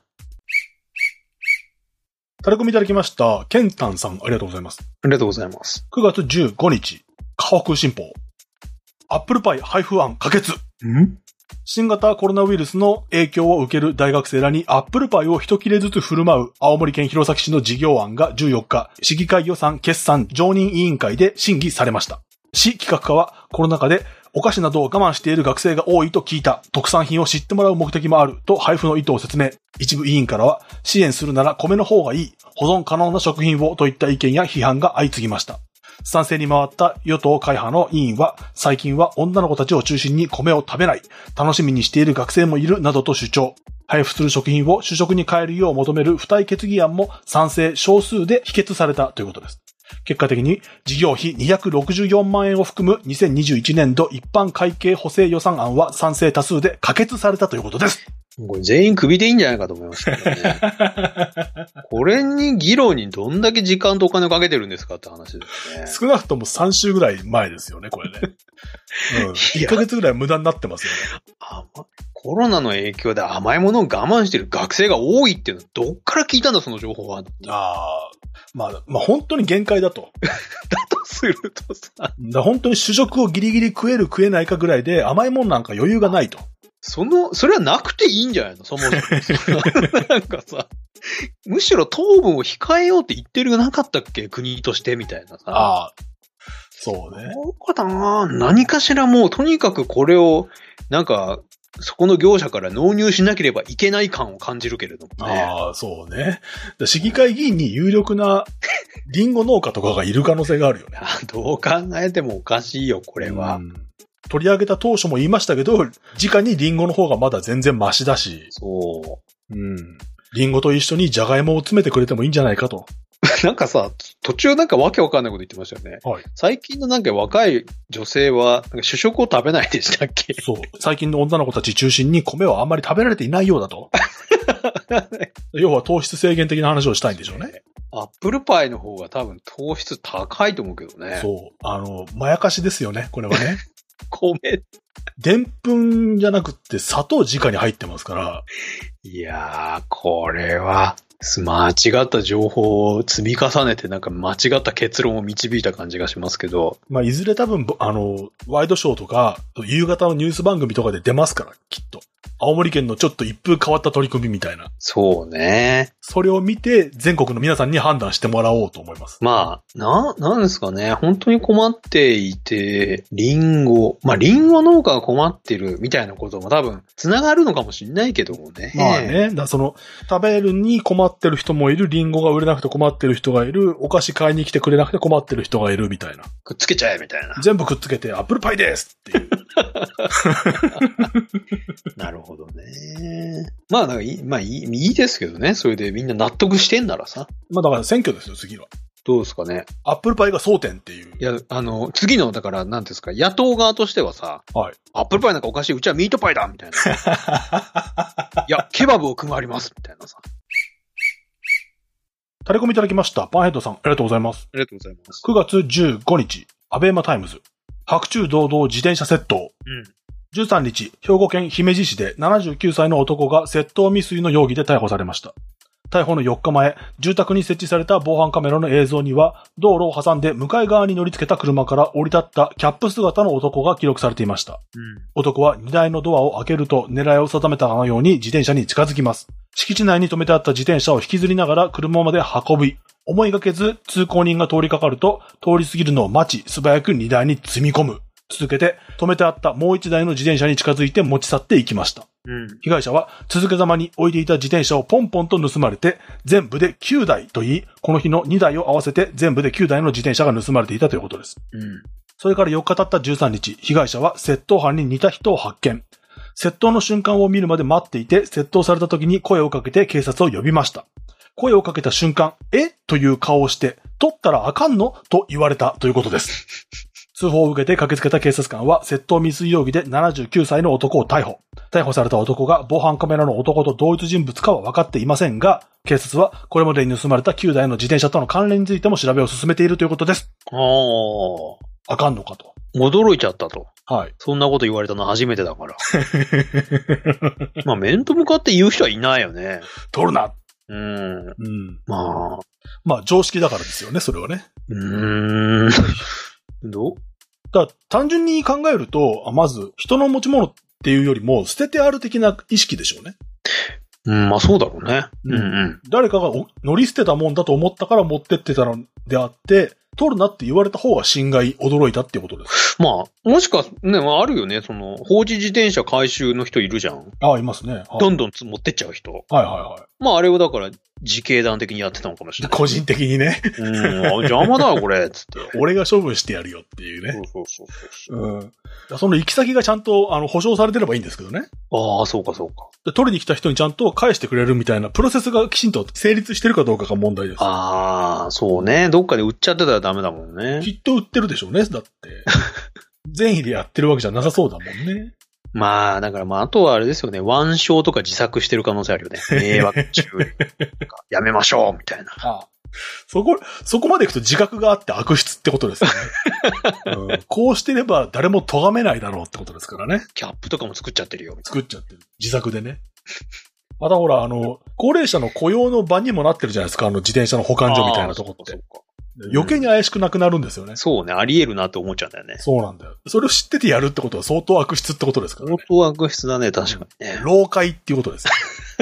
タレコミいただきました。ケンタンさん、ありがとうございます。 ありがとうございます。 くがつじゅうごにち、河北新報。アップルパイ配布案可決。 ん新型コロナウイルスの影響を受ける大学生らにアップルパイを一切れずつ振る舞う青森県弘前市の事業案がじゅうよっか、市議会予算決算常任委員会で審議されました。市企画課はコロナ禍でお菓子などを我慢している学生が多いと聞いた。特産品を知ってもらう目的もあると配布の意図を説明。一部委員からは支援するなら米の方がいい。保存可能な食品をといった意見や批判が相次ぎました。賛成に回った与党会派の委員は、最近は女の子たちを中心に米を食べない、楽しみにしている学生もいるなどと主張。配布する食品を主食に変えるよう求める付帯決議案も賛成少数で否決されたということです。結果的に事業費にひゃくろくじゅうよんまんえんを含むにせんにじゅういちねんど一般会計補正予算案は賛成多数で可決されたということです。 これ全員首でいいんじゃないかと思いましたけどね。これに議論にどんだけ時間とお金をかけてるんですかって話ですね。 少なくともさんしゅうぐらい前ですよね、これね。うん。いっかげつぐらい無駄になってますよね。 あコロナの影響で甘いものを我慢してる学生が多いっていうのはどっから聞いたんだその情報は。 ああ。まあ、まあ本当に限界だと。 だとするとさ。 だ本当に主食をギリギリ食える食えないかぐらいで甘いもんなんか余裕がないと。 その、それはなくていいんじゃないのそもそも。なんかさ、むしろ糖分を控えようって言ってるなかったっけ国としてみたいなさ。 ああ。そうね。 そうかな何かしらもうとにかくこれを、なんか、そこの業者から納入しなければいけない感を感じるけれどもね。 ああ、そうね。市議会議員に有力なリンゴ農家とかがいる可能性があるよね。 どう考えてもおかしいよ、これは。うん取り上げた当初も言いましたけど、直にリンゴの方がまだ全然マシだし。 そう。 うん。リンゴと一緒にジャガイモを詰めてくれてもいいんじゃないかと。 なんかさ、途中なんかわけわかんないこと言ってましたよね。はい。最近のなんか若い女性は、なんか主食を食べないでしたっけ？ そう。最近の女の子たち中心に米はあんまり食べられていないようだと。要は糖質制限的な話をしたいんでしょうね。 アップルパイの方が多分糖質高いと思うけどね。 そう。あの、まやかしですよね、これはね。 米。 でんぷんじゃなくって砂糖直に入ってますから。 いやー、これは、間違った情報を積み重ねてなんか間違った結論を導いた感じがしますけど。 まあ、いずれ多分、あの、ワイドショーとか、夕方のニュース番組とかで出ますから、きっと。青森県のちょっと一風変わった取り組みみたいな。 そうね。 それを見て、全国の皆さんに判断してもらおうと思います。 まあ、な、なんですかね。本当に困っていて、リンゴ、まあ、リンゴ農家が困ってるみたいなことも多分、繋がるのかもしれないけどもね。 まあね。だその、食べるに困ってる人もいる、リンゴが売れなくて困ってる人がいる、お菓子買いに来てくれなくて困ってる人がいるみたいな。 くっつけちゃえみたいな。 全部くっつけて、アップルパイですっていう。 なるほどね。まあ、なんかいい、まあいい、いいですけどね。それでみんな納得してんならさ。 まあだから選挙ですよ、次は。 どうですかね。 アップルパイが争点っていう。 いや、あの、次の、だから、なんていうんですか、野党側としてはさ、はい。アップルパイなんかおかしい、うちはミートパイだみたいな。いや、ケバブを配りますみたいなさ。 タレコミいただきました。パンヘッドさん、ありがとうございます。 ありがとうございます。 くがつじゅうごにち、アベマタイムズ。白昼堂々自転車窃盗。うん。じゅうさんにち、兵庫県姫路市でななじゅうきゅうさいの男が窃盗未遂の容疑で逮捕されました。 逮捕のよっかまえ、住宅に設置された防犯カメラの映像には、道路を挟んで向かい側に乗り付けた車から降り立ったキャップ姿の男が記録されていました。うん、男は荷台のドアを開けると狙いを定めたかのように自転車に近づきます。敷地内に止めてあった自転車を引きずりながら車まで運び、思いがけず通行人が通りかかると、通り過ぎるのを待ち、素早く荷台に積み込む。続けて、止めてあったもう一台の自転車に近づいて持ち去っていきました。うん、被害者は続けざまに置いていた自転車をポンポンと盗まれて、全部できゅうだいと言い、この日のにだいを合わせて全部できゅうだいの自転車が盗まれていたということです。うん、それからよっか経ったじゅうさんにち、被害者は窃盗犯に似た人を発見。窃盗の瞬間を見るまで待っていて、窃盗された時に声をかけて警察を呼びました。声をかけた瞬間、えという顔をして、取ったらあかんのと言われたということです。通報を受けて駆けつけた警察官は窃盗未遂容疑でななじゅうきゅうさいの男を逮捕。逮捕された男が防犯カメラの男と同一人物かは分かっていませんが、警察はこれまでに盗まれたきゅうだいの自転車との関連についても調べを進めているということです。ああ。あかんのかと。 驚いちゃったと。 はい。 そんなこと言われたの初めてだから。まあ面と向かって言う人はいないよね。 取るな。 うん。うん。 まあ。まあ常識だからですよね、それはね。 うーん。どうだから単純に考えると、まず人の持ち物っていうよりも捨ててある的な意識でしょうね。 うん、まあそうだろうね。 うんうん。誰かが乗り捨てたもんだと思ったから持ってってたのであって、取るなって言われた方が心外、驚いたっていうことです。 まあ、もしか、ね、あるよね。その、放置自転車回収の人いるじゃん。 ああ、いますね。はい、 どんどん持ってっちゃう人。 はいはいはい。 まああれをだから、自警団的にやってたのかもしれない。 個人的にね。 うん、邪魔だよ、これ、つって。 俺が処分してやるよっていうね。 そうそうそうそう。うん。 その行き先がちゃんと、あの、保証されてればいいんですけどね。 ああ、そうかそうか。 取りに来た人にちゃんと返してくれるみたいなプロセスがきちんと成立してるかどうかが問題です。 ああ、そうね。どっかで売っちゃってたらダメだもんね。 きっと売ってるでしょうね、だって。善意でやってるわけじゃなさそうだもんね。 まあ、だからまあ、あとはあれですよね。腕章とか自作してる可能性あるよね。迷惑注意。やめましょうみたいな。 ああ、そこ、そこまで行くと自覚があって悪質ってことですよね。うん、こうしてれば誰も咎めないだろうってことですからね。 キャップとかも作っちゃってるよ。 作っちゃってる。自作でね。またほら、あの、高齢者の雇用の場にもなってるじゃないですか。あの自転車の保管所みたいなとこって。そうか。余計に怪しくなくなるんですよね。 そうね。あり得るなって思っちゃうんだよね。 そうなんだよ。それを知っててやるってことは相当悪質ってことですからね。 相当悪質だね、確かにね。 老解っていうことです。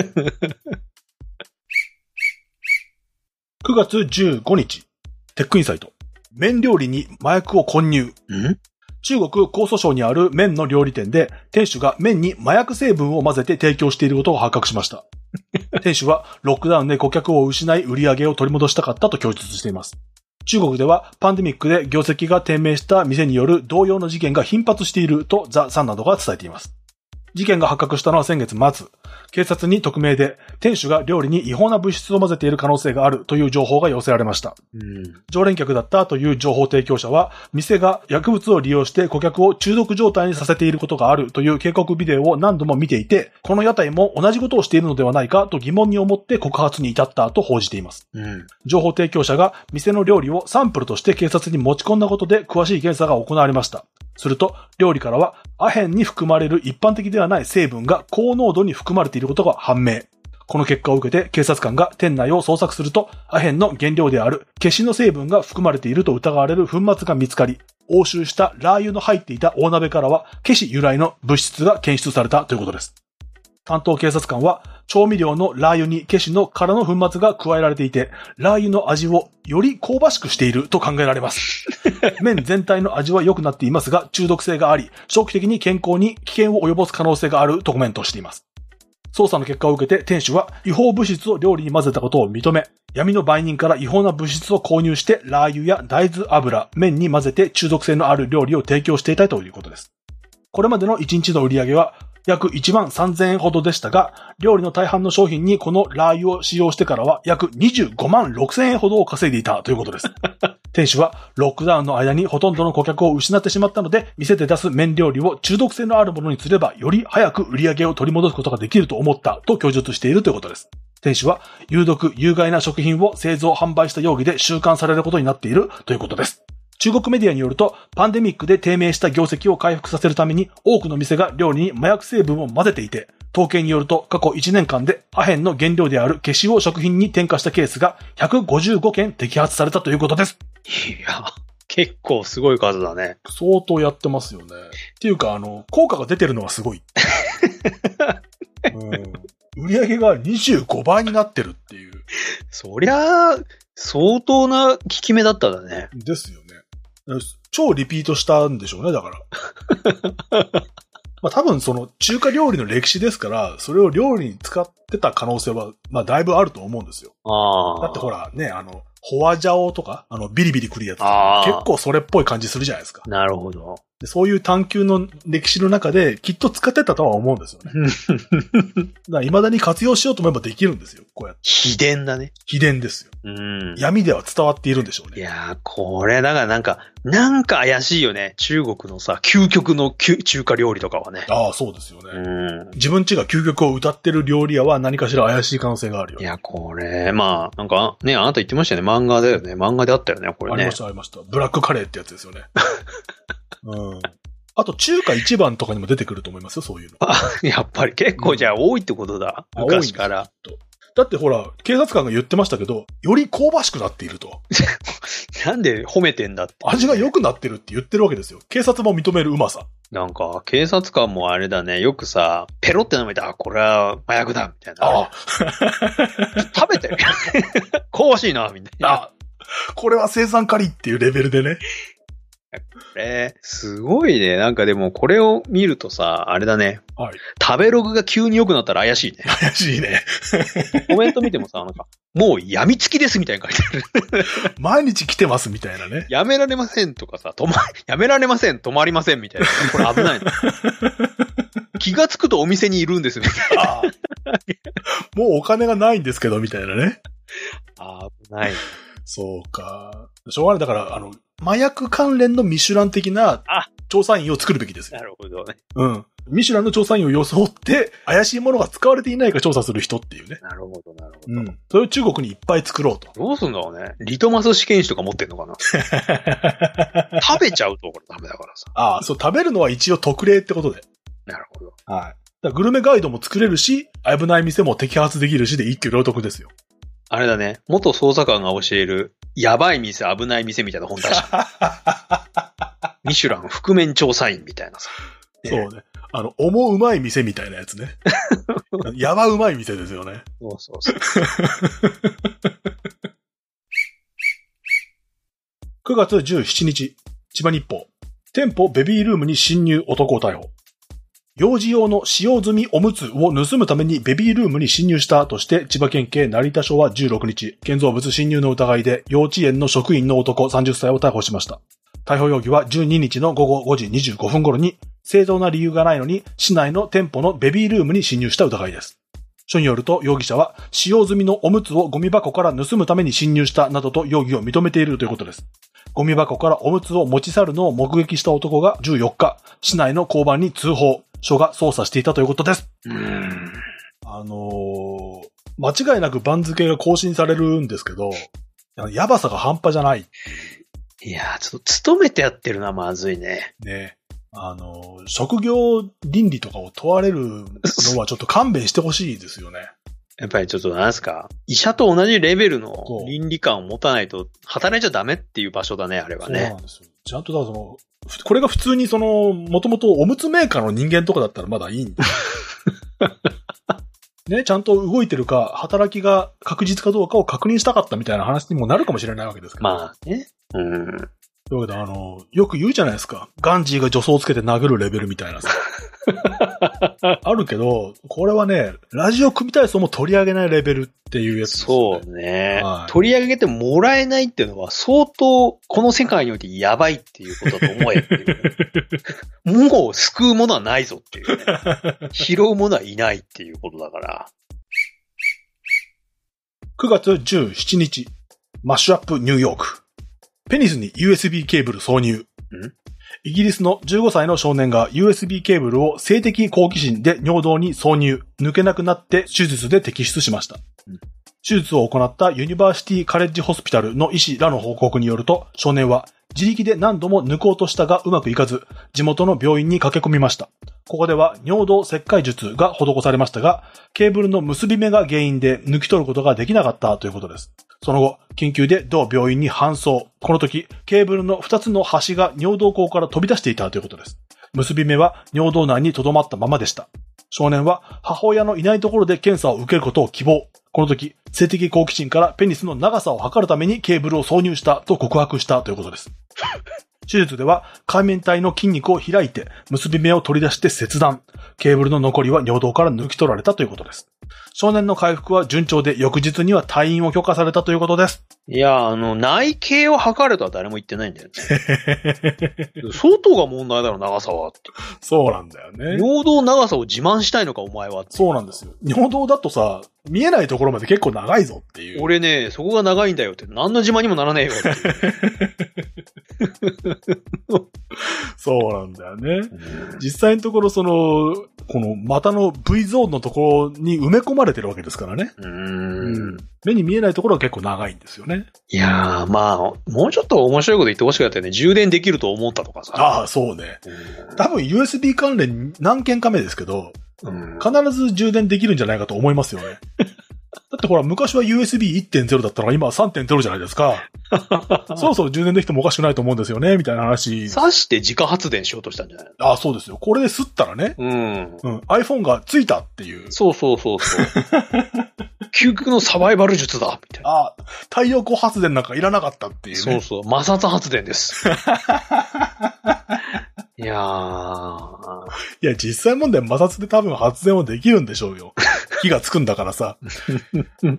くがつじゅうごにち、テックインサイト。麺料理に麻薬を混入。ん中国江蘇省にある麺の料理店で、店主が麺に麻薬成分を混ぜて提供していることが発覚しました。店主はロックダウンで顧客を失い売り上げを取り戻したかったと供述しています。中国ではパンデミックで業績が低迷した店による同様の事件が頻発しているとザ・サンなどが伝えています。事件が発覚したのは先月末。警察に匿名で店主が料理に違法な物質を混ぜている可能性があるという情報が寄せられました。うん、常連客だったという情報提供者は、店が薬物を利用して顧客を中毒状態にさせていることがあるという警告ビデオを何度も見ていて、この屋台も同じことをしているのではないかと疑問に思って告発に至ったと報じています。うん、情報提供者が店の料理をサンプルとして警察に持ち込んだことで詳しい検査が行われました。すると、料理からはアヘンに含まれる一般的ではない成分が高濃度に含まれていることが判明。この結果を受けて警察官が店内を捜索すると、アヘンの原料であるケシの成分が含まれていると疑われる粉末が見つかり、押収したラー油の入っていた大鍋からはケシ由来の物質が検出されたということです。担当警察官は、調味料のラー油にケシの殻の粉末が加えられていて、ラー油の味をより香ばしくしていると考えられます。麺全体の味は良くなっていますが、中毒性があり、長期的に健康に危険を及ぼす可能性があるとコメントしています。捜査の結果を受けて店主は違法物質を料理に混ぜたことを認め、闇の売人から違法な物質を購入してラー油や大豆油、麺に混ぜて中毒性のある料理を提供していたということです。これまでのいちにちの売り上げは約いちまんさんぜんえんほどでしたが、料理の大半の商品にこのラー油を使用してからは約にじゅうごまんろくせんえんほどを稼いでいたということです。店主はロックダウンの間にほとんどの顧客を失ってしまったので、店で出す麺料理を中毒性のあるものにすればより早く売り上げを取り戻すことができると思ったと供述しているということです。店主は有毒有害な食品を製造販売した容疑で収監されることになっているということです。中国メディアによると、パンデミックで低迷した業績を回復させるために多くの店が料理に麻薬成分を混ぜていて、 統計によると過去いちねんかんでアヘンの原料である消しを食品に添加したケースがひゃくごじゅうごけん摘発されたということです。 いや、結構すごい数だね。 相当やってますよね。っていうか、あの、効果が出てるのはすごい。うん、売り上げがにじゅうごばいになってるっていう。 そりゃあ、相当な効き目だったんだね。 ですよね。超リピートしたんでしょうね、だから。まあ多分その中華料理の歴史ですから、それを料理に使ってた可能性は、まあだいぶあると思うんですよ。 あだってほら、ね、あの、ホワジャオとか、あの、ビリビリくるやつとか、結構それっぽい感じするじゃないですか。 なるほど。 でそういう探求の歴史の中で、きっと使ってたとは思うんですよね。だから未だに活用しようと思えばできるんですよ、こうやって。 秘伝だね。 秘伝ですよ。 うん。 闇では伝わっているんでしょうね。 いやー、これ、だからなんか、なんか怪しいよね。中国のさ、究極の中華料理とかはね。 ああ、そうですよね。 うん。 自分家が究極を歌ってる料理屋は何かしら怪しい可能性があるよね。 いや、これ、まあ、なんか、ね、あなた言ってましたよね。漫画だよね。漫画であったよね、これね。 ありました、ありました。ブラックカレーってやつですよね。うん。あと、中華一番とかにも出てくると思いますよ、そういうの。 あ、やっぱり結構じゃあ多いってことだ。うん、昔から。 だってほら、警察官が言ってましたけど、より香ばしくなっていると。 なんで褒めてんだって、ね。 味が良くなってるって言ってるわけですよ。警察も認めるうまさ。 なんか、警察官もあれだね、よくさ、ペロって舐めて、あ、これは麻薬だ、みたいな。 ああ。 食べてる。香ばしいな、みたいな。 あ、これは生産カリっていうレベルでね。 これ、すごいね。なんかでもこれを見るとさ、あれだね。 はい。 食べログが急に良くなったら怪しいね。 怪しいね。 コメント見てもさ、なんか、もう病みつきですみたいに書いてある。 毎日来てますみたいなね。 やめられませんとかさ、止ま、やめられません、止まりませんみたいな。これ危ないの。気がつくとお店にいるんですみたいな。 もうお金がないんですけど、みたいなね。 あ危ない。 そうか。しょうがない。だから、あの、麻薬関連のミシュラン的な調査員を作るべきですよ。 なるほどね。 うん。ミシュランの調査員を装って、怪しいものが使われていないか調査する人っていうね。 なるほど、なるほど。 うん。それを中国にいっぱい作ろうと。 どうすんだろうね。リトマス試験紙とか持ってんのかな。食べちゃうとこれダメだからさ。 ああ、そう、食べるのは一応特例ってことで。 なるほど。 はい。だからグルメガイドも作れるし、危ない店も摘発できるしで一挙両得ですよ。 あれだね。元捜査官が教える、やばい店、危ない店みたいな本出して。ミシュラン覆面調査員みたいなさ。 ね、そうね。あの、思ううまい店みたいなやつね。やばうまい店ですよね。 そうそうそう。 くがつじゅうしちにち、千葉日報。店舗ベビールームに侵入男を逮捕。幼児用の使用済みおむつを盗むためにベビールームに侵入したとして千葉県警成田署はじゅうろくにち、建造物侵入の疑いで幼稚園の職員の男さんじゅっさいを逮捕しました。逮捕容疑はじゅうににちのごごごじにじゅうごふん頃に正当な理由がないのに市内の店舗のベビールームに侵入した疑いです。署によると容疑者は使用済みのおむつをゴミ箱から盗むために侵入したなどと容疑を認めているということです。ゴミ箱からおむつを持ち去るのを目撃した男がじゅうよっか、市内の交番に通報。署が捜査していたということです。 うーん。 あのー、間違いなく番付が更新されるんですけど、やばさが半端じゃない。 いやー、ちょっと勤めてやってるのはまずいね。 ね。あのー、職業倫理とかを問われるのはちょっと勘弁してほしいですよね。 やっぱりちょっとなんすか、医者と同じレベルの倫理観を持たないと働いちゃダメっていう場所だね、あれはね。 そうなんですよ。ちゃんとだ、その、これが普通にその、もともとおむつメーカーの人間とかだったらまだいいんだ。ね、ちゃんと動いてるか、働きが確実かどうかを確認したかったみたいな話にもなるかもしれないわけですけど。 まあね。うん。 というわけで、あの、よく言うじゃないですか。ガンジーが助走をつけて殴るレベルみたいなさ。あるけど、これはね、ラジオ組体操も取り上げないレベルっていうやつですよね。 そうね、はい。取り上げてもらえないっていうのは相当この世界においてやばいっていうことだと思えっていう。もう救うものはないぞっていうね。拾うものはいないっていうことだから。 くがつじゅうしちにち、マッシュアップニューヨーク。ペニスに ユーエスビー ケーブル挿入。んイギリスのじゅうごさいの少年が ユーエスビー ケーブルを性的好奇心で尿道に挿入、抜けなくなって手術で摘出しました。うん、手術を行ったユニバーシティカレッジホスピタルの医師らの報告によると、少年は自力で何度も抜こうとしたがうまくいかず、地元の病院に駆け込みました。 ここでは尿道切開術が施されましたが、ケーブルの結び目が原因で抜き取ることができなかったということです。その後、緊急で同病院に搬送。この時、ケーブルのふたつの端が尿道口から飛び出していたということです。結び目は尿道内に留まったままでした。少年は母親のいないところで検査を受けることを希望。この時、性的好奇心からペニスの長さを測るためにケーブルを挿入したと告白したということです。手術では、海綿体の筋肉を開いて、結び目を取り出して切断。ケーブルの残りは尿道から抜き取られたということです。少年の回復は順調で、翌日には退院を許可されたということです。 いや、あの、内径を測るとは誰も言ってないんだよね。相当が問題だろ、長さはって。 そうなんだよね。 尿道長さを自慢したいのか、お前はって。 そうなんですよ。尿道だとさ、見えないところまで結構長いぞっていう。 俺ね、そこが長いんだよって、何の自慢にもならねえよってそうなんだよね。実際のところ、その、この股の V ゾーンのところに埋め込まれてるわけですからね。 うーん。 目に見えないところは結構長いんですよね。 いやー、まあ、もうちょっと面白いこと言ってほしかったよね。充電できると思ったとかさ。 ああ、そうね。多分 ユーエスビー 関連何件か目ですけど、うん、必ず充電できるんじゃないかと思いますよね。だってほら、昔は ユーエスビーいってんゼロ だったのが今は さんてんゼロ じゃないですか。そろそろ充電できてもおかしくないと思うんですよね、みたいな話。 挿して自家発電しようとしたんじゃないの？ ああ、そうですよ。これで吸ったらね。うん。うん。iPhone がついたっていう。 そうそうそうそう。究極のサバイバル術だみたいな。 ああ、太陽光発電なんかいらなかったっていうね。 そうそう。摩擦発電です。いやー。 いや、実際問題摩擦で多分発電はできるんでしょうよ。火がつくんだからさ。うん。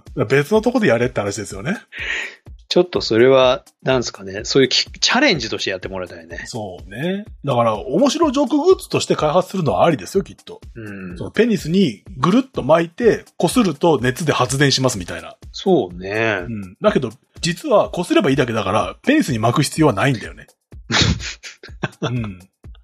別のとこでやれって話ですよね。 ちょっとそれは、なんですかね。そういうチャレンジとしてやってもらいたいね。 そうね。だから、面白ジョークグッズとして開発するのはありですよ、きっと。うん。そのペニスにぐるっと巻いて、擦ると熱で発電しますみたいな。 そうね。 うん。だけど、実は擦ればいいだけだから、ペニスに巻く必要はないんだよね。うん。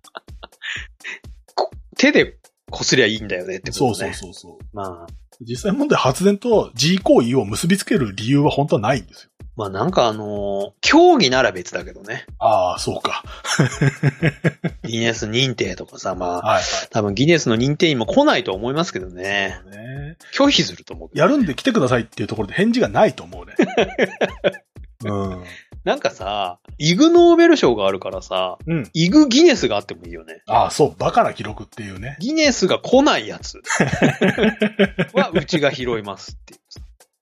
手で擦りゃいいんだよねってことね。 そうそうそうそう。 まあ。 実際問題発電と G 行為を結びつける理由は本当はないんですよ。 まあなんかあのー、競技なら別だけどね。 ああ、そうか。 ギネス認定とかさ、まあ、はいはい、多分ギネスの認定員も来ないと思いますけどね。そうね。拒否すると思う、ね。 やるんで来てくださいっていうところで返事がないと思うね。 うん。なんかさ、イグノーベル賞があるからさ、うん、イグギネスがあってもいいよね。 ああ、そう、バカな記録っていうね。 ギネスが来ないやつはうちが拾いますっていう。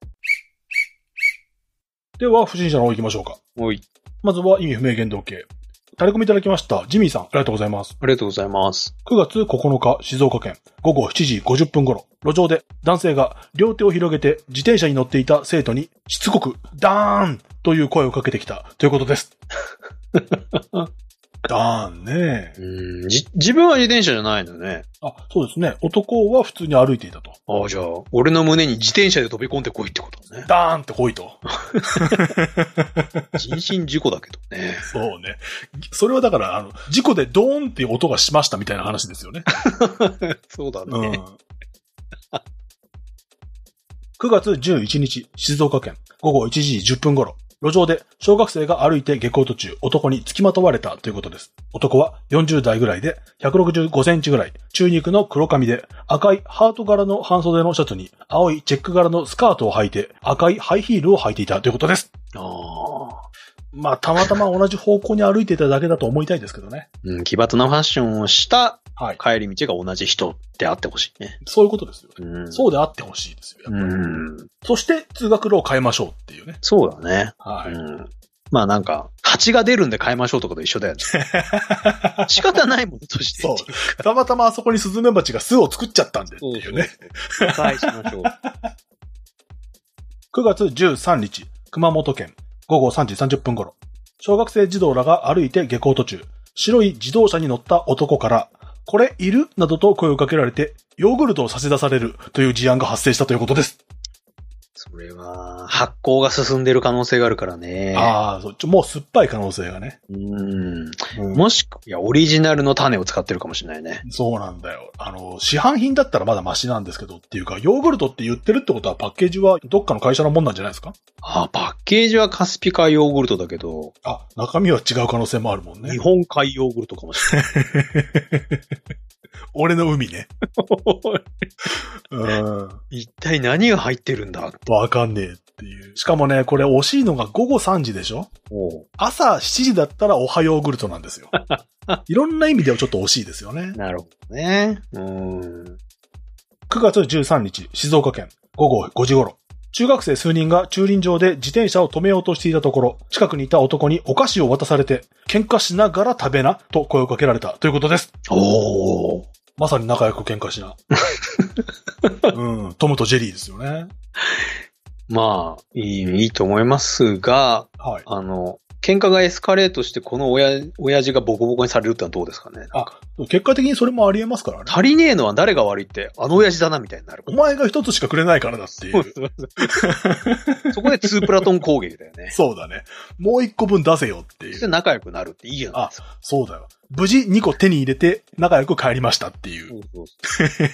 では、不審者の方行きましょうか。 おい。 まずは意味不明言動系。タレコミいただきました。ジミーさん、ありがとうございます。 ありがとうございます。 くがつここのか、静岡県、ごごしちじごじゅっぷん頃、路上で男性が両手を広げて自転車に乗っていた生徒にしつこく、ダーンという声をかけてきたということです。ダーンね。 うん、じ、自分は自転車じゃないのね。 あ、そうですね。男は普通に歩いていたと。 ああ、じゃあ、俺の胸に自転車で飛び込んでこいってことね。 ダーンって来いと。 人身事故だけどね。 そうね。それはだから、あの、事故でドーンっていう音がしましたみたいな話ですよね。 そうだね。うん、 くがつじゅういちにち、静岡県、ごごいちじじゅっぷん頃。路上で小学生が歩いて下校途中、男に付きまとわれたということです。男はよんじゅうだいぐらいでひゃくろくじゅうごセンチぐらい、中肉の黒髪で赤いハート柄の半袖のシャツに青いチェック柄のスカートを履いて赤いハイヒールを履いていたということです。ああ。まあ、たまたま同じ方向に歩いていただけだと思いたいですけどね。 うん、奇抜なファッションをした帰り道が同じ人であってほしいね。 そういうことですよ、うん。そうであってほしいですよ、やっぱり。うん、そして通学路を変えましょうっていうね。 そうだね。 はい。うん、 まあなんか、蜂が出るんで変えましょうとかと一緒だよね。仕方ないものとして。 そう。たまたまあそこにスズメバチが巣を作っちゃったんでっていうね。 そうそうそう。返しましょう。 くがつじゅうさんにち、熊本県。ごごさんじさんじゅっぷん頃、小学生児童らが歩いて下校途中、白い自動車に乗った男から、これいる？などと声をかけられて、ヨーグルトを差し出されるという事案が発生したということです。 それは、発酵が進んでる可能性があるからね。 ああ、そう、ちょ、もう酸っぱい可能性がね。 うん。うん、もしくは、いや、オリジナルの種を使ってるかもしれないね。 そうなんだよ。あの、市販品だったらまだマシなんですけど、っていうか、ヨーグルトって言ってるってことはパッケージはどっかの会社のもんなんじゃないですか？ ああ、パッケージはカスピカヨーグルトだけど。 あ、中身は違う可能性もあるもんね。 日本海ヨーグルトかもしれない。 俺の海ね。うん、 一体何が入ってるんだわかんねえっていう。しかもね、これ惜しいのがごごさんじでしょ？お朝しちじだったらおはヨーグルトなんですよ。いろんな意味ではちょっと惜しいですよね。 なるほどね。うん。 くがつじゅうさんにち、静岡県ごごごじ頃。中学生数人が駐輪場で自転車を止めようとしていたところ、近くにいた男にお菓子を渡されて、喧嘩しながら食べなと声をかけられたということです。 おー。 まさに仲良く喧嘩しな。うん、トムとジェリーですよね。 まあ、いい、いいと思いますが、はい、あの、喧嘩がエスカレートしてこの親、親父がボコボコにされるってのはどうですかね。 あ、結果的にそれもありえますからね。 足りねえのは誰が悪いって、あの親父だなみたいになる。 お前が一つしかくれないからだっていう。 そこでツープラトン攻撃だよね。 そうだね。もう一個分出せよっていう。 そして仲良くなるっていいじゃないですか。 あ、そうだよ。無事にこ手に入れて仲良く帰りましたっていう。そうそうそう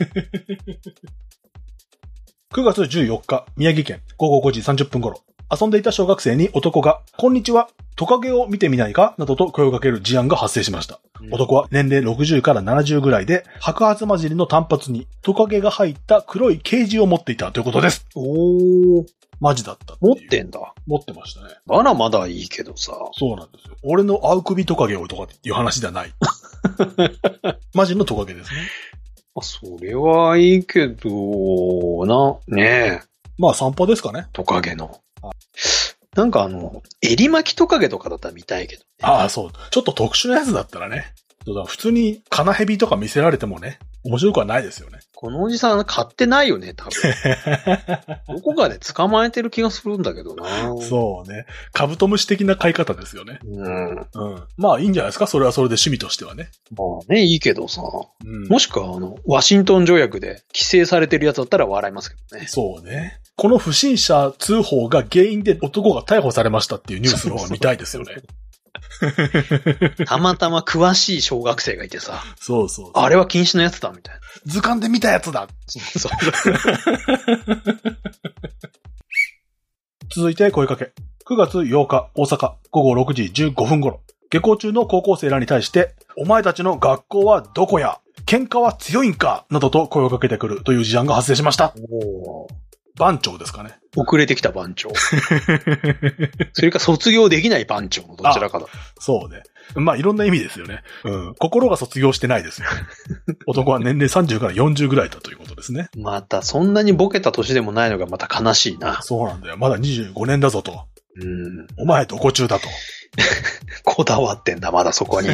くがつじゅうよっか、宮城県ごごごじさんじゅっぷん頃。遊んでいた小学生に男が、こんにちは、トカゲを見てみないかなどと声をかける事案が発生しました。うん、男は年齢ろくじゅうからななじゅうぐらいで、白髪混じりの短髪にトカゲが入った黒いケージを持っていたということです。 おー。 マジだったっていう。持ってんだ。 持ってましたね。 まだまだいいけどさ。 そうなんですよ。俺の青首トカゲをとかっていう話ではない。マジのトカゲですね。 それはいいけど、な、ねえ。 まあ散歩ですかね。 トカゲの。なんかあの、襟巻きトカゲとかだったら見たいけどね。 ああ、そう。ちょっと特殊なやつだったらね。普通にカナヘビとか見せられてもね、面白くはないですよね。 このおじさん買ってないよね、多分。どこかで捕まえてる気がするんだけどな。 そうね。カブトムシ的な飼い方ですよね。うん。うん。まあいいんじゃないですか、それはそれで趣味としてはね。 まあね、いいけどさ。うん、もしくはあの、ワシントン条約で規制されてるやつだったら笑いますけどね。 そうね。この不審者通報が原因で男が逮捕されましたっていうニュースの方が見たいですよね。 たまたま詳しい小学生がいてさ。 そうそうそう。 あれは禁止のやつだみたいな。 図鑑で見たやつだ。そうそう続いて声かけ。くがつようか大阪ごごろくじじゅうごふん頃。下校中の高校生らに対して、お前たちの学校はどこや？喧嘩は強いんか？などと声をかけてくるという事案が発生しました。おー。番長ですかね。 遅れてきた番長。それか卒業できない番長のどちらかだ。 そうね。まあいろんな意味ですよね。うん。心が卒業してないですよ。男は年齢さんじゅうからよんじゅうぐらいだということですね。 またそんなにボケた年でもないのがまた悲しいな。 そうなんだよ。まだにじゅうごねんだぞと。うん。お前どこ中だと。 こだわってんだ、まだそこに。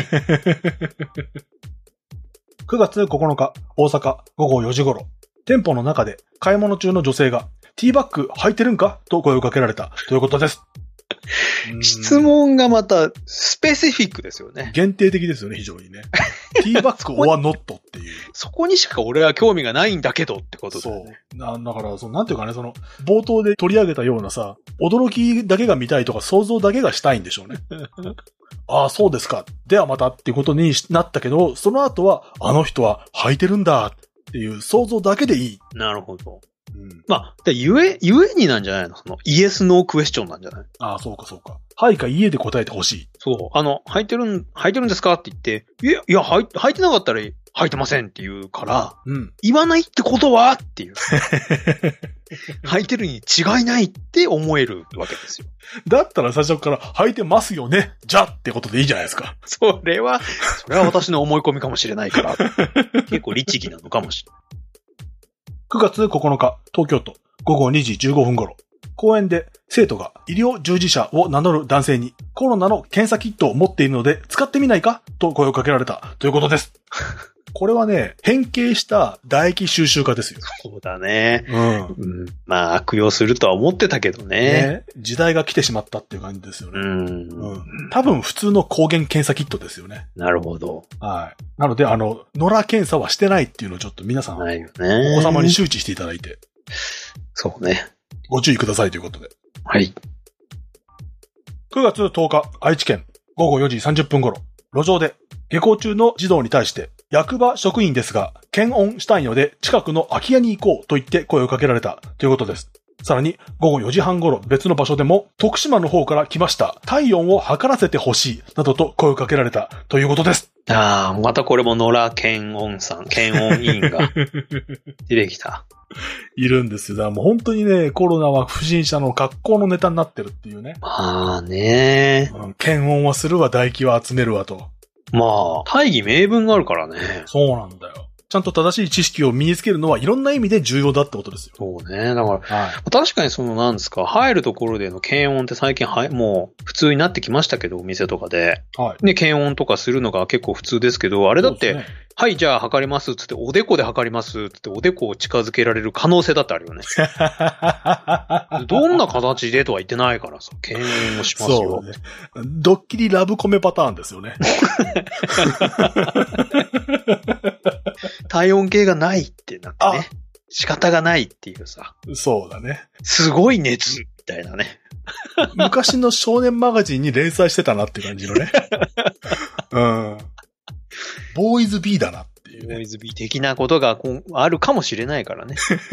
くがつここのか、大阪ごごよじ頃。店舗の中で買い物中の女性がティーバッグ履いてるんかと声をかけられたということです。 質問がまたスペシフィックですよね。 限定的ですよね、非常にね。ティーバッグ or not っていう。 そこにしか俺は興味がないんだけどってことだよね。 そう。なだから、そのなんていうかね、その冒頭で取り上げたようなさ、驚きだけが見たいとか想像だけがしたいんでしょうね。ああ、そうですか。ではまたっていうことになったけど、その後はあの人は履いてるんだっていう想像だけでいい。 なるほど。うん、まあ、ゆえ、ゆえになんじゃないの？その、イエスノークエスチョンなんじゃない？ ああ、そうかそうか。はいか家で答えてほしい。 そう。あの、履いてるん、履いてるんですかって言って、いや、いや、履い、履いてなかったら履いてませんって言うから、うん。言わないってことはっていう。履いてるに違いないって思えるわけですよ。 だったら最初から履いてますよね。じゃってことでいいじゃないですか。 それは、それは私の思い込みかもしれないから、結構律儀なのかもしれない。 くがつここのか、東京都ごごにじじゅうごふん頃。公園で生徒が医療従事者を名乗る男性にコロナの検査キットを持っているので使ってみないかと声をかけられたということです。これはね、変形した唾液収集家ですよ。 そうだね。うん。うん、まあ悪用するとは思ってたけどね。ね、 時代が来てしまったっていう感じですよね。うん、うん。多分普通の抗原検査キットですよね。 なるほど。 はい。なので、あの、野良検査はしてないっていうのをちょっと皆さん、ないよね、お子様に周知していただいて。 そうね。 ご注意くださいということで。 はい。 くがつとおか、愛知県、ごごよじさんじゅっぷん頃、路上で下校中の児童に対して、役場職員ですが、検温したいので近くの空き家に行こうと言って声をかけられたということです。さらに、ごごよじはん頃別の場所でも、徳島の方から来ました。体温を測らせてほしい、などと声をかけられたということです。 ああ、またこれも野良検温さん、検温委員が出てきた。 いるんですよ。だからもう本当にね、コロナは不審者の格好のネタになってるっていうね。 まあね、 うん。検温はするわ、唾液は集めるわと。まあ、大義名分があるからね。 そうなんだよ。ちゃんと正しい知識を身につけるのはいろんな意味で重要だってことですよ。 そうね。だから、はい、確かにそのなんですか、入るところでの検温って最近はもう普通になってきましたけど、お店とかで。はい。ね、検温とかするのが結構普通ですけど、あれだって、ね、はい、じゃあ測りますっつって、おでこで測りますっつって、おでこを近づけられる可能性だってあるよね。どんな形でとは言ってないからさ、検温をしますよ。そうね。 ドッキリラブコメパターンですよね。 体温計がないってなってね。仕方がないっていうさ。 そうだね。 すごい熱みたいなね。 昔の少年マガジンに連載してたなって感じのね。うん。ボーイズ B だなっていう、ね。 ボーイズ B 的なことがあるかもしれないからね。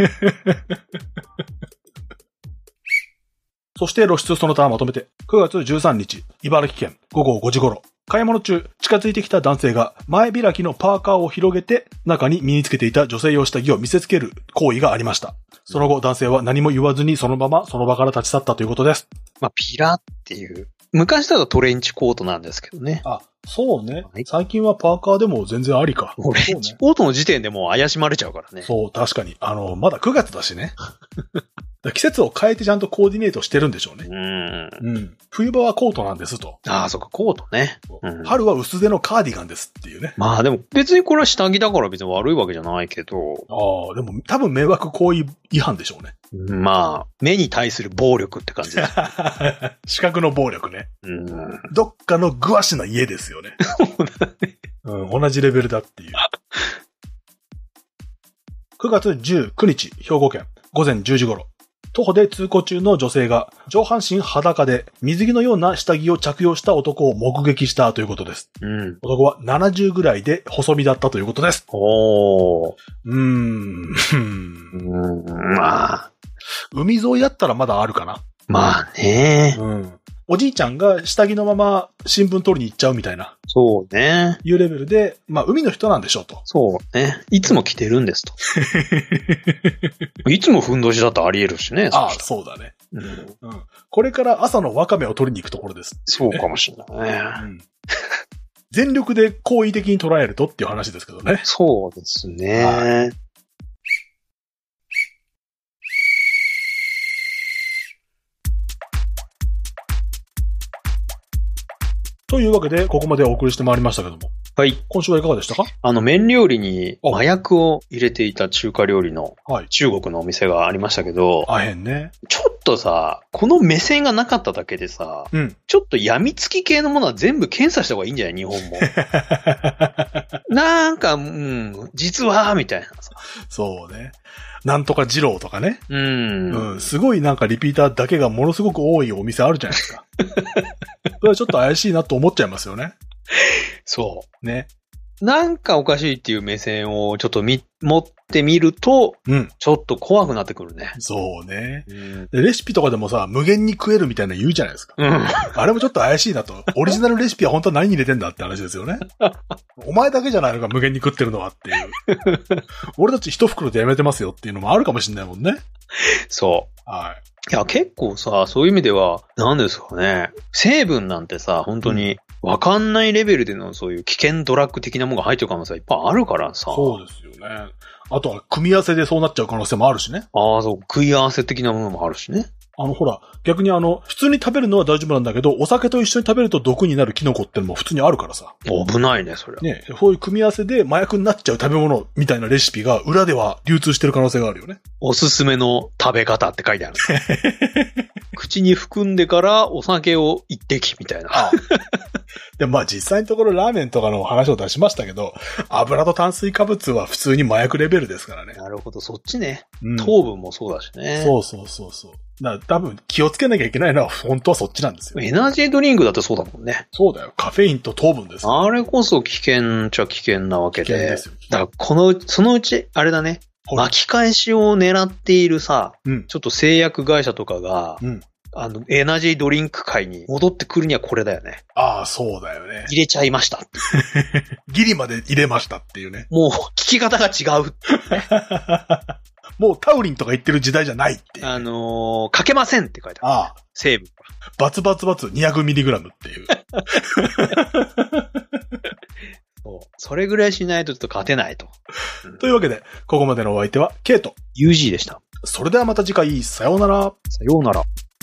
そして露出その他まとめて、くがつじゅうさんにち、茨城県ごごごじ頃、買い物中、近づいてきた男性が前開きのパーカーを広げて、中に身につけていた女性用下着を見せつける行為がありました。その後、男性は何も言わずにそのままその場から立ち去ったということです。 まあ、ピラっていう。昔だとトレンチコートなんですけどね。 あ、そうね。はい、最近はパーカーでも全然ありか。 トレンチコートの時点でもう怪しまれちゃうからね。 そう、確かに。あの、まだくがつだしね。季節を変えてちゃんとコーディネートしてるんでしょうね。うん。うん。冬場はコートなんですと。 ああ、そっか、コートね、 うん。春は薄手のカーディガンですっていうね。 まあでも別にこれは下着だから別に悪いわけじゃないけど。 ああ、でも多分迷惑行為違反でしょうね。 まあ、目に対する暴力って感じだ。 視覚の暴力ね。うん。どっかのグワシな家ですよね。そうだね。うん、同じレベルだっていう。くがつじゅうくにち、兵庫県、ごぜんじゅうじ頃。徒歩で通行中の女性が上半身裸で水着のような下着を着用した男を目撃したということです。うん、男はななじゅうぐらいで細身だったということです。おー。うーん。うーんまあ。海沿いだったらまだあるかな。 まあね。 うん。おじいちゃんが下着のまま新聞取りに行っちゃうみたいな。 そうね。 いうレベルで、まあ海の人なんでしょうと。 そうね。いつも着てるんですと。いつもふんどしだとあり得るしね。 ああ、そうだね、うんうん。これから朝のワカメを取りに行くところです、ね。 そうかもしれないね。うん、 全力で好意的に捉えるとっていう話ですけどね。 そうですね。はい、 というわけで、ここまでお送りしてまいりましたけども。はい。今週はいかがでしたか？ あの、麺料理に麻薬を入れていた中華料理の中国のお店がありましたけど、 あへんね。 ちょっとさ、この目線がなかっただけでさ、うん、ちょっと病みつき系のものは全部検査した方がいいんじゃない？日本も。なんか、うん、実は、みたいなさ。 そうね。なんとか二郎とかね。うん。うん。すごいなんかリピーターだけがものすごく多いお店あるじゃないですか。それはちょっと怪しいなと思っちゃいますよね。 そう。ね。なんかおかしいっていう目線をちょっとみ、持ってみると、うん。ちょっと怖くなってくるね。 そうね、うん。レシピとかでもさ、無限に食えるみたいな言うじゃないですか。うん。あれもちょっと怪しいなと。オリジナルレシピは本当は何入れてんだって話ですよね。お前だけじゃないのか無限に食ってるのはっていう。俺たち一袋でやめてますよっていうのもあるかもしれないもんね。 そう。はい。いや、結構さ、そういう意味では、何ですかね。成分なんてさ、本当に、わかんないレベルでのそういう危険ドラッグ的なものが入ってる可能性いっぱいあるからさ。 そうですよね。あとは、組み合わせでそうなっちゃう可能性もあるしね。 ああ、そう、食い合わせ的なものもあるしね。 あの、ほら、逆にあの、普通に食べるのは大丈夫なんだけど、お酒と一緒に食べると毒になるキノコってのも普通にあるからさ。 危ないね、それは。 ね、そういう組み合わせで麻薬になっちゃう食べ物みたいなレシピが裏では流通してる可能性があるよね。 おすすめの食べ方って書いてある。 口に含んでからお酒を一滴みたいな。ああで、まあ実際のところラーメンとかの話を出しましたけど、油と炭水化物は普通に麻薬レベルですからね。 なるほど、そっちね。うん、糖分もそうだしね。 そうそうそうそう。だから多分気をつけなきゃいけないのは本当はそっちなんですよ。 エナジードリンクだってそうだもんね。 そうだよ。カフェインと糖分です、ね。 あれこそ危険っちゃ危険なわけで。危険ですよ。だからこの、そのうち、あれだね。巻き返しを狙っているさ、うん、ちょっと製薬会社とかが、うん、あの、エナジードリンク界に戻ってくるにはこれだよね。 ああ、そうだよね。 入れちゃいました。 ギリまで入れましたっていうね。 もう、聞き方が違う、ね。 もうタウリンとか言ってる時代じゃないっていう、ね。 あのー、かけませんって書いてある。ああ。成分。 バツバツバツ にひゃくミリグラム っていう。 そう。それぐらいしないとちょっと勝てないと。 うん、というわけで、ここまでのお相手は、ケイト。 ユージー でした。 それではまた次回、さようなら。 さようなら。